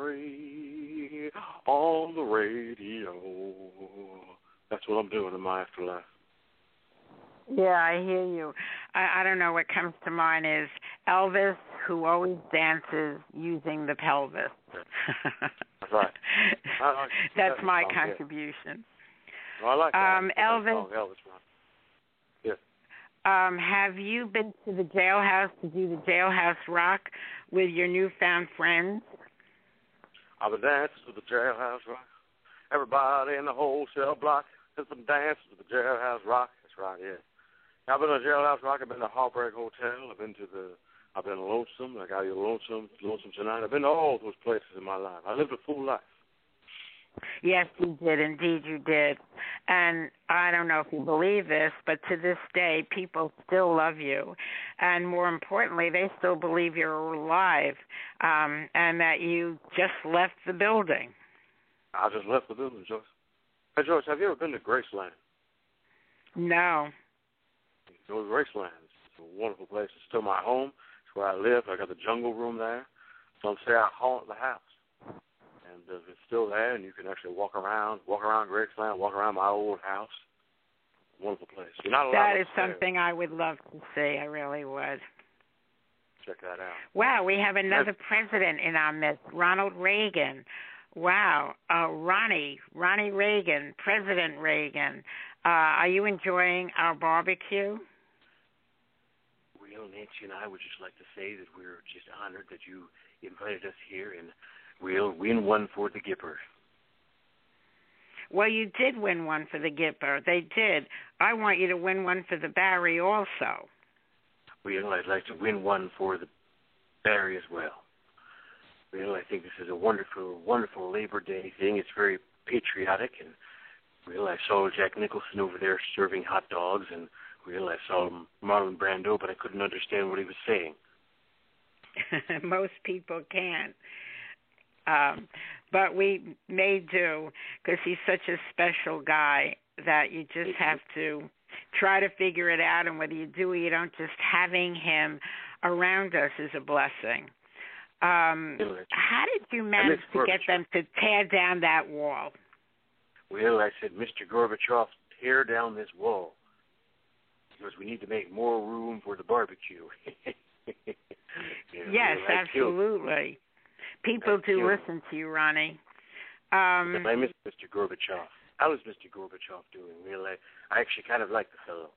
Barry on the radio. That's what I'm doing in my afterlife. Yeah, I hear you. I, I don't know, what comes to mind is Elvis, who always dances using the pelvis. That's right. I like That's that my song, contribution. Yeah. Well, I like that. Um, Elvis. Song, Elvis, yes. Um, have you been to the jailhouse to do the jailhouse rock with your newfound friends? I've been dancing to the jailhouse rock. Everybody in the wholesale block has been dancing to the jailhouse rock. That's right, yeah. I've been to the jailhouse rock. I've been to Heartbreak Hotel. I've been to the I've been lonesome, like I lonesome, lonesome tonight. I've been to all those places in my life. I lived a full life. Yes, you did. Indeed, you did. And I don't know if you believe this, but to this day, people still love you. And more importantly, they still believe you're alive um, and that you just left the building. I just left the building, Joyce. Hey, Joyce, have you ever been to Graceland? No. Go to Graceland. It's a wonderful place. It's still my home. It's where I live. I got the jungle room there. Some say I haunt the house. And uh, it's still there, and you can actually walk around, walk around Graceland, walk around my old house. Wonderful place. You're not allowed That is upstairs. something I would love to see. I really would. Check that out. Wow, we have another president in our midst, Ronald Reagan. Wow, uh, Ronnie, Ronnie Reagan, President Reagan. Uh, are you enjoying our barbecue? Well, Nancy and I would just like to say that we're just honored that you invited us here, and we'll win one for the Gipper. Well, you did win one for the Gipper. They did. I want you to win one for the Barry also. Well, I'd like to win one for the Barry as well. Well, I think this is a wonderful, wonderful Labor Day thing. It's very patriotic, and well, I saw Jack Nicholson over there serving hot dogs, and well, I saw Marlon Brando, but I couldn't understand what he was saying. Most people can't. Um, but we may do, because he's such a special guy that you just have to try to figure it out, and whether you do or you don't, just having him around us is a blessing. Um, how did you manage to get them to tear down that wall? Well, I said, Mister Gorbachev, tear down this wall, because we need to make more room for the barbecue. Yeah, yes, well, absolutely. People I do killed. listen to you, Ronnie. Um, I miss Mister Gorbachev. How is Mister Gorbachev doing? Well, I, I actually kind of like the fellow.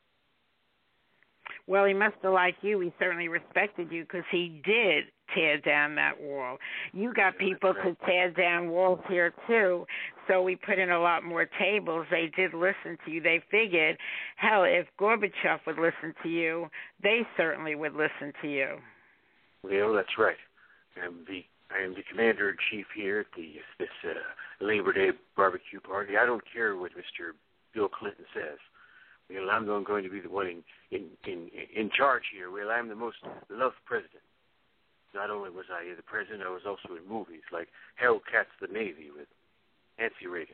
Well, he must have liked you. He certainly respected you because he did tear down that wall. You got yeah, people to tear down walls here, too, so we put in a lot more tables. They did listen to you. They figured, hell, if Gorbachev would listen to you, they certainly would listen to you. Well, that's right. I'm the, I am the commander-in-chief here at the, this uh, Labor Day barbecue party. I don't care what Mister Bill Clinton says. Well, I'm going to be the one in, in, in, in charge here. Well, I'm the most loved president. Not only was I the president, I was also in movies like Hellcats the Navy with Nancy Reagan.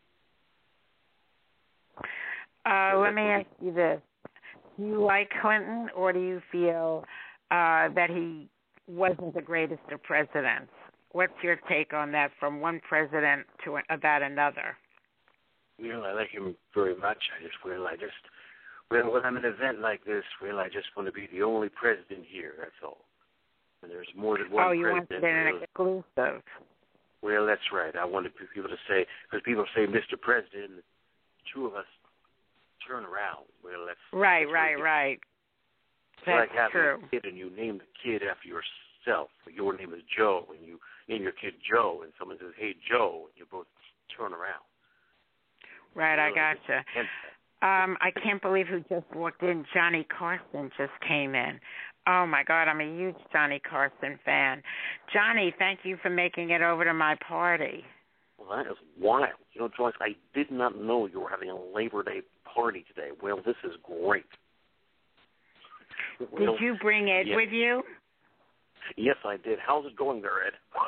Uh, so let me ask you this. Do you like Clinton, or do you feel uh, that he wasn't the greatest of presidents? What's your take on that from one president to about another? Well, I like him very much. I just, well, I just, well, when I'm at an event like this, well, I just want to be the only president here, that's all. And there's more than one oh, you president. want an exclusive. Well, that's right. I wanted people to say, because people say Mister President, two of us turn around. Well, that's right, that's right, right. It's that's like having true. a kid and you name the kid after yourself. Your name is Joe, and you name your kid Joe, and someone says, "Hey, Joe," and you both turn around. Right, I gotcha. Um, I can't believe who just walked in. Johnny Carson just came in. Oh, my God, I'm a huge Johnny Carson fan. Johnny, thank you for making it over to my party. Well, that is wild. You know, Joyce, I did not know you were having a Labor Day party today. Well, this is great. Did well, you bring Ed yes. with you? Yes, I did. How's it going there, Ed?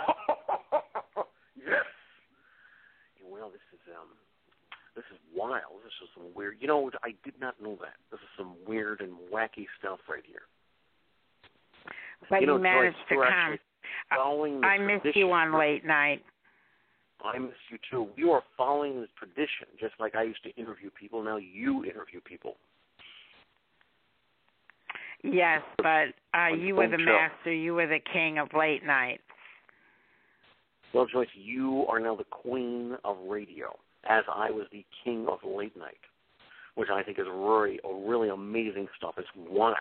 Yes. Well, this is um, this is wild. This is some weird. You know, I did not know that. This is some weird and wacky stuff right here. But you, know, you managed Joyce, to come. Following the I missed tradition. you on late night. I miss you too. You are following the tradition, just like I used to interview people. Now you interview people. Yes, but uh, you were the master. You were the king of late night. Well, Joyce, you are now the queen of radio, as I was the king of late night, which I think is really, really amazing stuff. It's wild.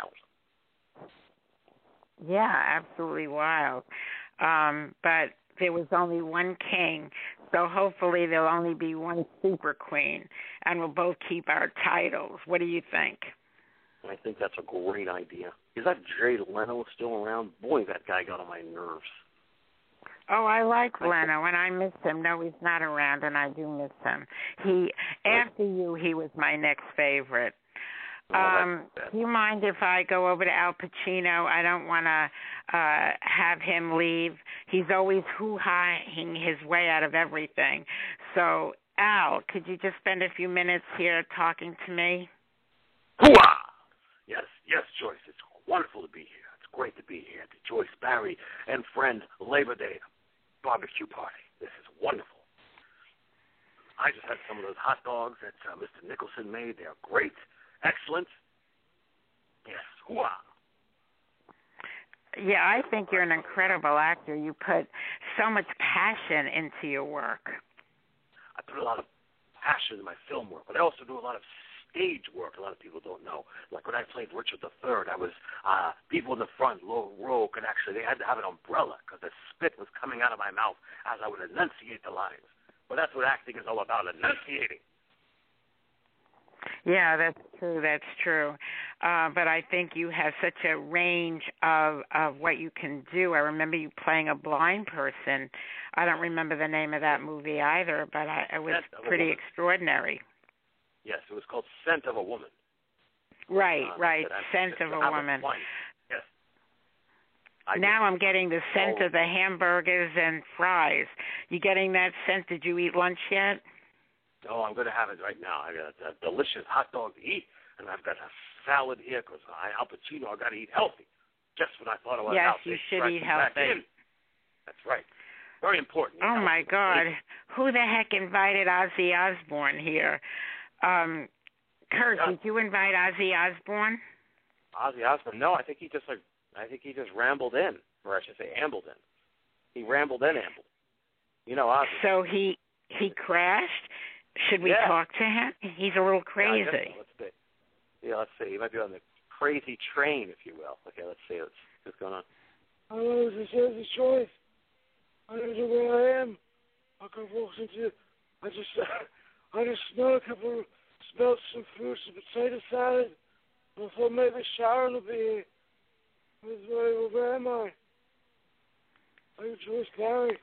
Yeah, absolutely wild. Um, but there was only one king, so hopefully there'll only be one super queen, and we'll both keep our titles. What do you think? And I think that's a great idea. Is that Jay Leno still around? Boy, that guy got on my nerves. Oh, I like Leno, and I miss him. No, he's not around, and I do miss him. He, after you, he was my next favorite. Oh, um, do you mind if I go over to Al Pacino? I don't want to uh, have him leave. He's always hoo-haing his way out of everything. So, Al, could you just spend a few minutes here talking to me? Hoo-ah! Yes, yes, Joyce. It's wonderful to be here. It's great to be here at the Joyce Barry and Friend Labor Day barbecue party. This is wonderful. I just had some of those hot dogs that uh, Mister Nicholson made. They're great. Excellent. Yes. Hoo-ah. Yeah, I think you're an incredible actor. You put so much passion into your work. I put a lot of passion in my film work, but I also do a lot of stage work. A lot of people don't know. Like when I played Richard the Third, I was uh, people in the front low row could actually, they had to have an umbrella because the spit was coming out of my mouth as I would enunciate the lines. But that's what acting is all about, enunciating. Yeah, that's true. That's true. Uh, but I think you have such a range of, of what you can do. I remember you playing a blind person. I don't remember the name of that movie either, but I, it was pretty extraordinary. Yes, it was called Scent of a Woman. Right, uh, right. Scent of a Woman. Yes. I now did. I'm getting the scent oh. of the hamburgers and fries. You getting that scent? Did you eat lunch yet? Oh, I'm going to have it right now. I got a delicious hot dog to eat, and I've got a salad here because Al Pacino, I got to eat healthy. Just when I thought I was yes, out. Yes, you they should eat healthy. That's right. Very important. Oh, my God. Who the heck invited Ozzy Osbourne here? Um, Kurt, yeah. Did you invite Ozzy Osbourne? Ozzy Osbourne? No, I think he just like I think he just rambled in, or I should say ambled in. He rambled in, ambled. You know, Ozzy. So he he crashed? Should we yeah. talk to him? He's a little crazy. Yeah, so. let's see. Yeah, let's see. He might be on the crazy train, if you will. Okay, let's see. Let's see what's going on. Hello, this is Jersey Choice. I don't know where I am. I can walk into. I just. I just smelled a couple of, smelled some food, some potato salad. I thought maybe Sharon would be here. Where, where am I? I'm Joyce Barry.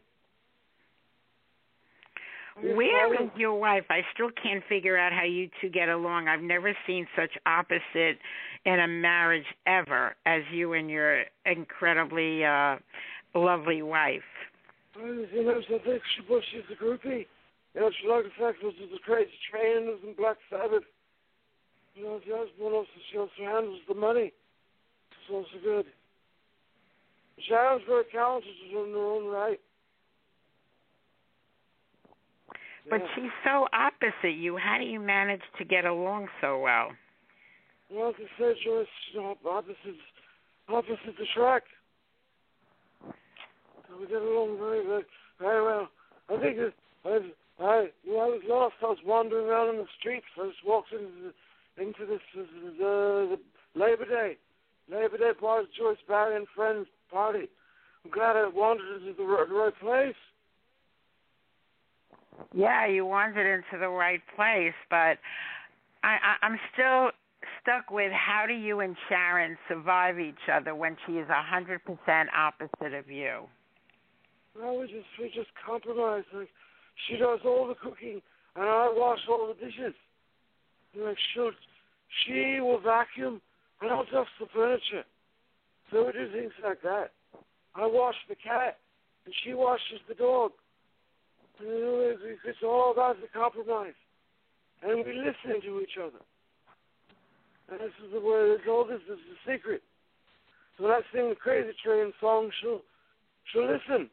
Where is your wife? I still can't figure out how you two get along. I've never seen such opposite in a marriage ever as you and your incredibly uh, lovely wife. I you know, I think she, well, she's a groupie. You know, she liked the fact that it was a crazy train and it was in Black Sabbath. You know, the husband also, she also handles the money. It's also good. Sharon's very talented in her own right. But yeah. she's so opposite you. How do you manage to get along so well? Well, as I said, Joyce, you know, opposites, opposites attract. So we get along very, very, very well. I think that I've, I, you know, I was lost. I was wandering around in the streets. I just walked into the, into this, uh, the, the Labor Day, Labor Day party, Joyce Barry and Friends party. I'm glad I wandered into the right, the right place. Yeah, you wandered into the right place, but I, I, I'm still stuck with how do you and Sharon survive each other when she is a hundred percent opposite of you? Well, we just we just compromise. Like she does all the cooking, and I wash all the dishes. Like she'll, she will vacuum, and I'll dust the furniture. So we do things like that. I wash the cat, and she washes the dog. And, you know, it's all about the compromise, and we listen to each other. And this is the way. All this is the secret. So when I sing the Crazy Train song, she'll she'll listen.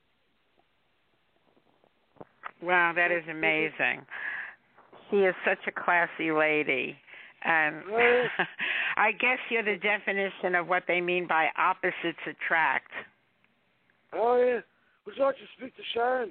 Wow, that is amazing. She is such a classy lady. And I guess you're the definition of what they mean by opposites attract. Oh, yeah. Would you like to speak to Sharon?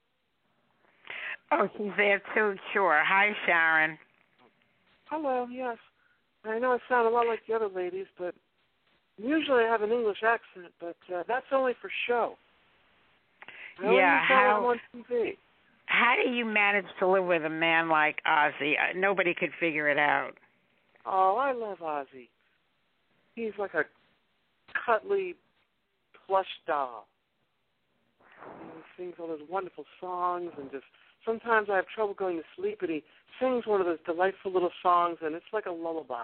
Oh, she's there too, sure. Hi, Sharon. Hello, yes. I know I sound a lot like the other ladies, but usually I have an English accent, but uh, that's only for show. I yeah, how... on T V. How do you manage to live with a man like Ozzy? Uh, nobody could figure it out. Oh, I love Ozzy. He's like a cuddly plush doll. He sings all those wonderful songs, and just sometimes I have trouble going to sleep, and he sings one of those delightful little songs, and it's like a lullaby.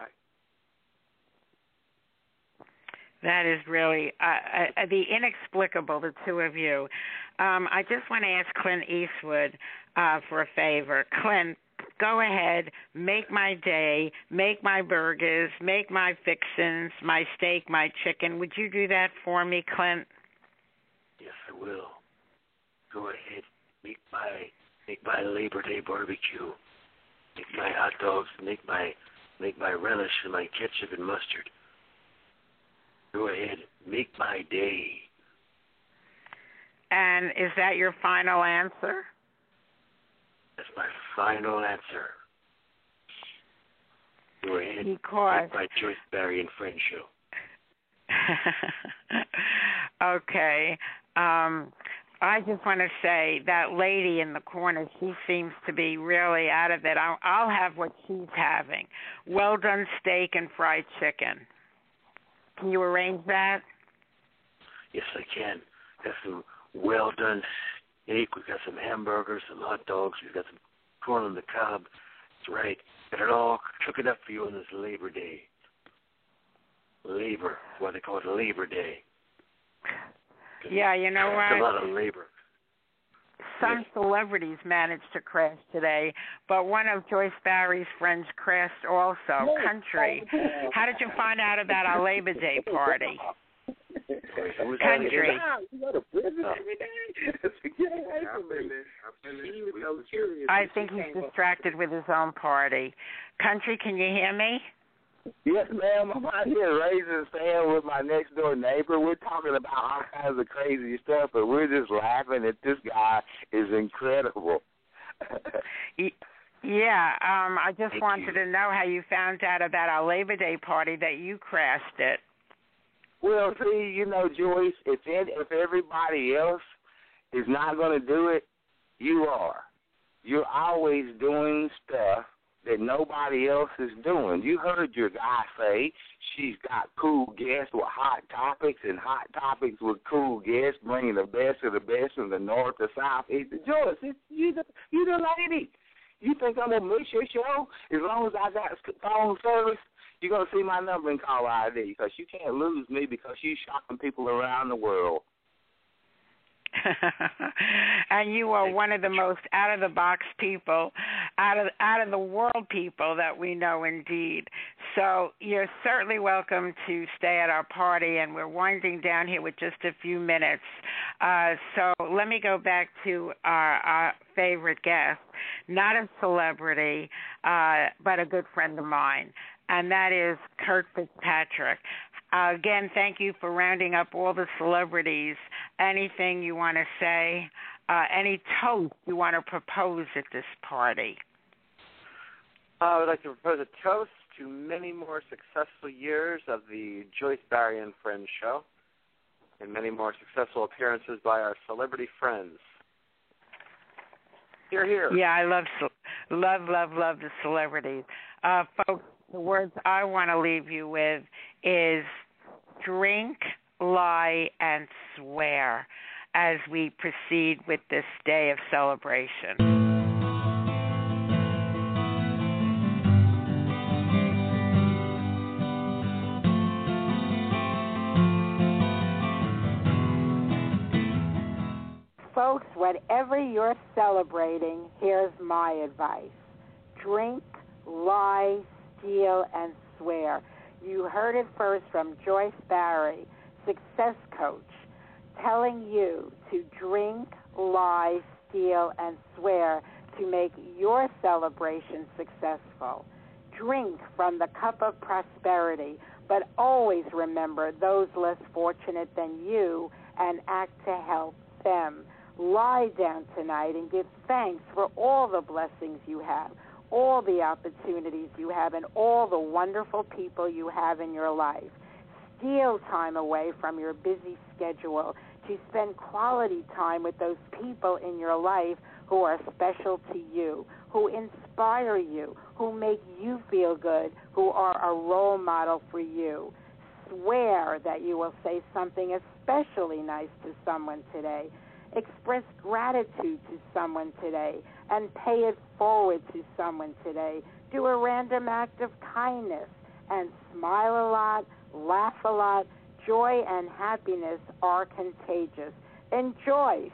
That is really uh, uh, the inexplicable, the two of you. Um, I just want to ask Clint Eastwood uh, for a favor. Clint, go ahead, make my day, make my burgers, make my fixins, my steak, my chicken. Would you do that for me, Clint? Yes, I will. Go ahead, make my make my Labor Day barbecue, make my hot dogs, make my make my relish and my ketchup and mustard. Go ahead, make my day. And is that your final answer? That's my final answer. Go ahead, because... make my Joyce Barry and Friends show. Okay. Um, I just want to say that lady in the corner, she seems to be really out of it. I'll, I'll have what she's having. Well done steak and fried chicken. Can you arrange that? Yes, I can. Got some well done steak. We've got some hamburgers, some hot dogs. We've got some corn on the cob. That's right. Got it all cooking up for you on this Labor Day. Labor. That's why they call it Labor Day. Yeah, you know what? It's a lot of labor. Some celebrities managed to crash today, but one of Joyce Barry's friends crashed also. Country. How did you find out about our Labor Day party? Country. I think he's distracted with his own party. Country, can you hear me? Yes, ma'am. I'm out here raising sand with my next door neighbor. We're talking about all kinds of crazy stuff, but we're just laughing that this guy is incredible. Yeah, um, I just Thank wanted you. to know how you found out about our Labor Day party that you crashed it. Well, see, you know, Joyce, if it, if everybody else is not going to do it, you are. You're always doing stuff that nobody else is doing. You heard your guy say she's got cool guests with hot topics and hot topics with cool guests, bringing the best of the best from the north, the south, east. Joyce, it's, you the you the lady. You think I'm gonna miss your show? As long as I got phone service, you're gonna see my number and call I D, because you can't lose me because you're shocking people around the world. And you are one of the most out-of-the-box people, out of out of the world people that we know indeed. So you're certainly welcome to stay at our party, and we're winding down here with just a few minutes. Uh, so let me go back to our, our favorite guest, not a celebrity, uh, but a good friend of mine, and that is Kirk Fitzpatrick. Uh, again, thank you for rounding up all the celebrities. Anything you want to say, uh, any toast you want to propose at this party? I would like to propose a toast to many more successful years of the Joyce Barry and Friends show, and many more successful appearances by our celebrity friends. Hear, hear. Yeah, I love, love, love, love the celebrities. Uh, folks, the words I want to leave you with is drink, lie, and swear as we proceed with this day of celebration. Folks, whatever you're celebrating, here's my advice. Drink, lie, steal, and swear. You heard it first from Joyce Barry, success coach, telling you to drink, lie, steal, and swear to make your celebration successful. Drink from the cup of prosperity, but always remember those less fortunate than you and act to help them. Lie down tonight and give thanks for all the blessings you have, all the opportunities you have, and all the wonderful people you have in your life. Steal time away from your busy schedule to spend quality time with those people in your life who are special to you, who inspire you, who make you feel good, who are a role model for you. Swear that you will say something especially nice to someone today. Express gratitude to someone today and pay it forward to someone today. Do a random act of kindness and smile a lot, laugh a lot. Joy and happiness are contagious. Enjoy.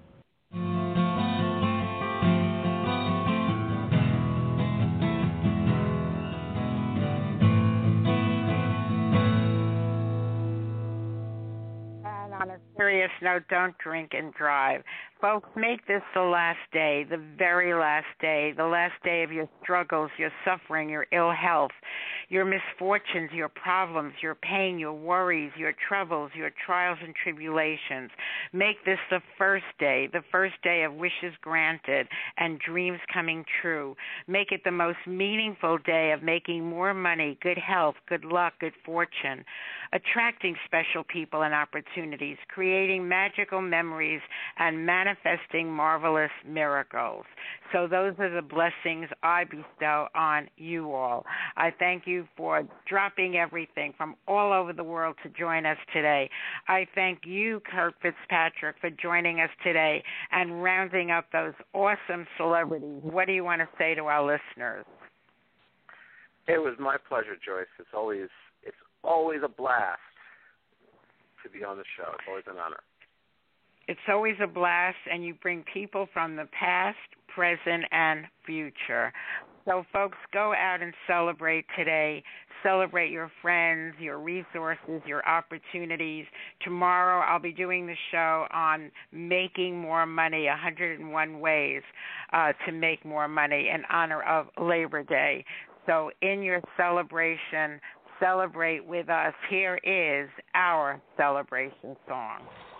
On a serious note, don't drink and drive. Folks, make this the last day, the very last day, the last day of your struggles, your suffering, your ill health, your misfortunes, your problems, your pain, your worries, your troubles, your trials and tribulations. Make this the first day, the first day of wishes granted and dreams coming true. Make it the most meaningful day of making more money, good health, good luck, good fortune, attracting special people and opportunities, creating magical memories, and manifesting marvelous miracles. So those are the blessings I bestow on you all. I thank you for dropping everything from all over the world to join us today. I thank you, Kirk Fitzpatrick, for joining us today and rounding up those awesome celebrities. What do you want to say to our listeners? It was my pleasure, Joyce. It's always it's always a blast to be on the show. It's always an honor. It's always a blast, and you bring people from the past, present, and future. So, folks, go out and celebrate today. Celebrate your friends, your resources, your opportunities. Tomorrow I'll be doing the show on making more money, one hundred one ways uh, to make more money in honor of Labor Day. So in your celebration, celebrate with us. Here is our celebration song.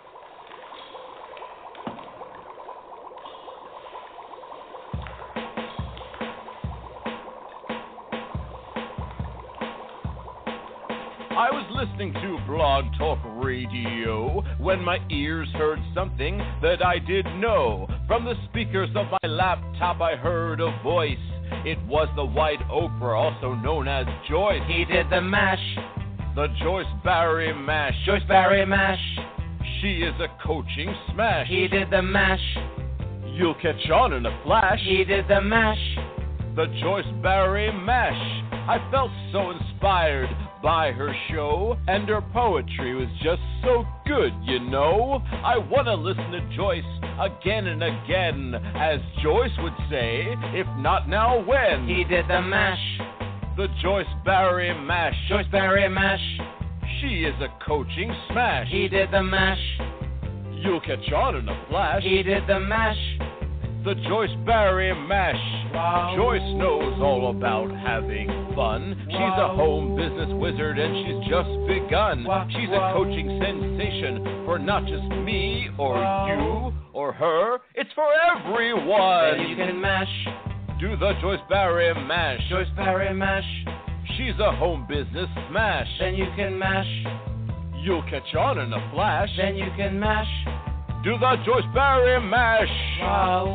I was listening to Blog Talk Radio when my ears heard something that I didn't know. From the speakers of my laptop I heard a voice. It was the White Oprah, also known as Joyce. He did the mash. The Joyce Barry mash. Joyce Barry mash. She is a coaching smash. He did the mash. You'll catch on in a flash. He did the mash. The Joyce Barry mash. I felt so inspired by her show, and her poetry was just so good, you know. I want to listen to Joyce again and again, as Joyce would say, if not now, when? He did the mash. The Joyce Barry mash. Joyce Barry mash. She is a coaching smash. He did the mash. You'll catch on in a flash. He did the mash. The Joyce Barry mash. Wow. Joyce knows all about having fun. Wow. She's a home business wizard and she's just begun. Wow. She's wow. a coaching sensation for not just me or wow. you or her. It's for everyone. Then you can mash. Do the Joyce Barry mash. Joyce Barry mash. She's a home business smash. Then you can mash. You'll catch on in a flash. Then you can mash. Do the Joyce Barry mash. Wow.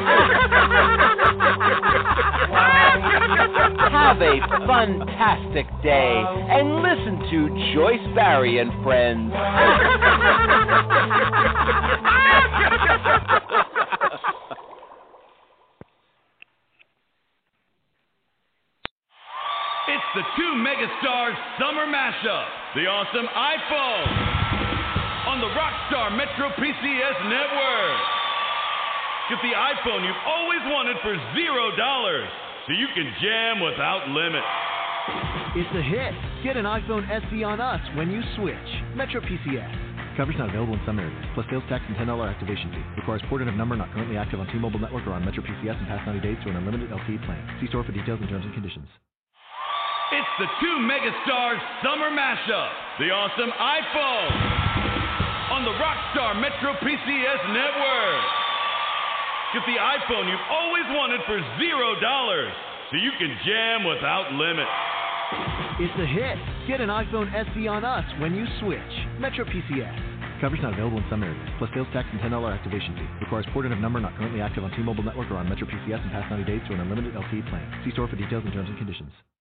wow. Have a fantastic day wow. and listen to Joyce Barry and Friends. It's the two megastars summer mashup. The awesome iPhone on the Rockstar Metro P C S network. Get the iPhone you've always wanted for zero dollars, so you can jam without limit. It's a hit. Get an iPhone S E on us when you switch. Metro P C S. Coverage not available in some areas, plus sales tax and ten dollars activation fee. Requires port-in of number not currently active on T-Mobile network or on Metro P C S in past ninety days to an unlimited L T E plan. See store for details and terms and conditions. It's the two megastars summer mashup. The awesome iPhone on the Rockstar Metro P C S network. Get the iPhone you've always wanted for zero dollars, so you can jam without limit. It's a hit. Get an iPhone S E on us when you switch. Metro P C S. Coverage not available in some areas, plus sales tax and ten dollars activation fee. Requires port in of number not currently active on T-Mobile network or on Metro P C S in past ninety days to an unlimited L T E plan. See store for details and terms and conditions.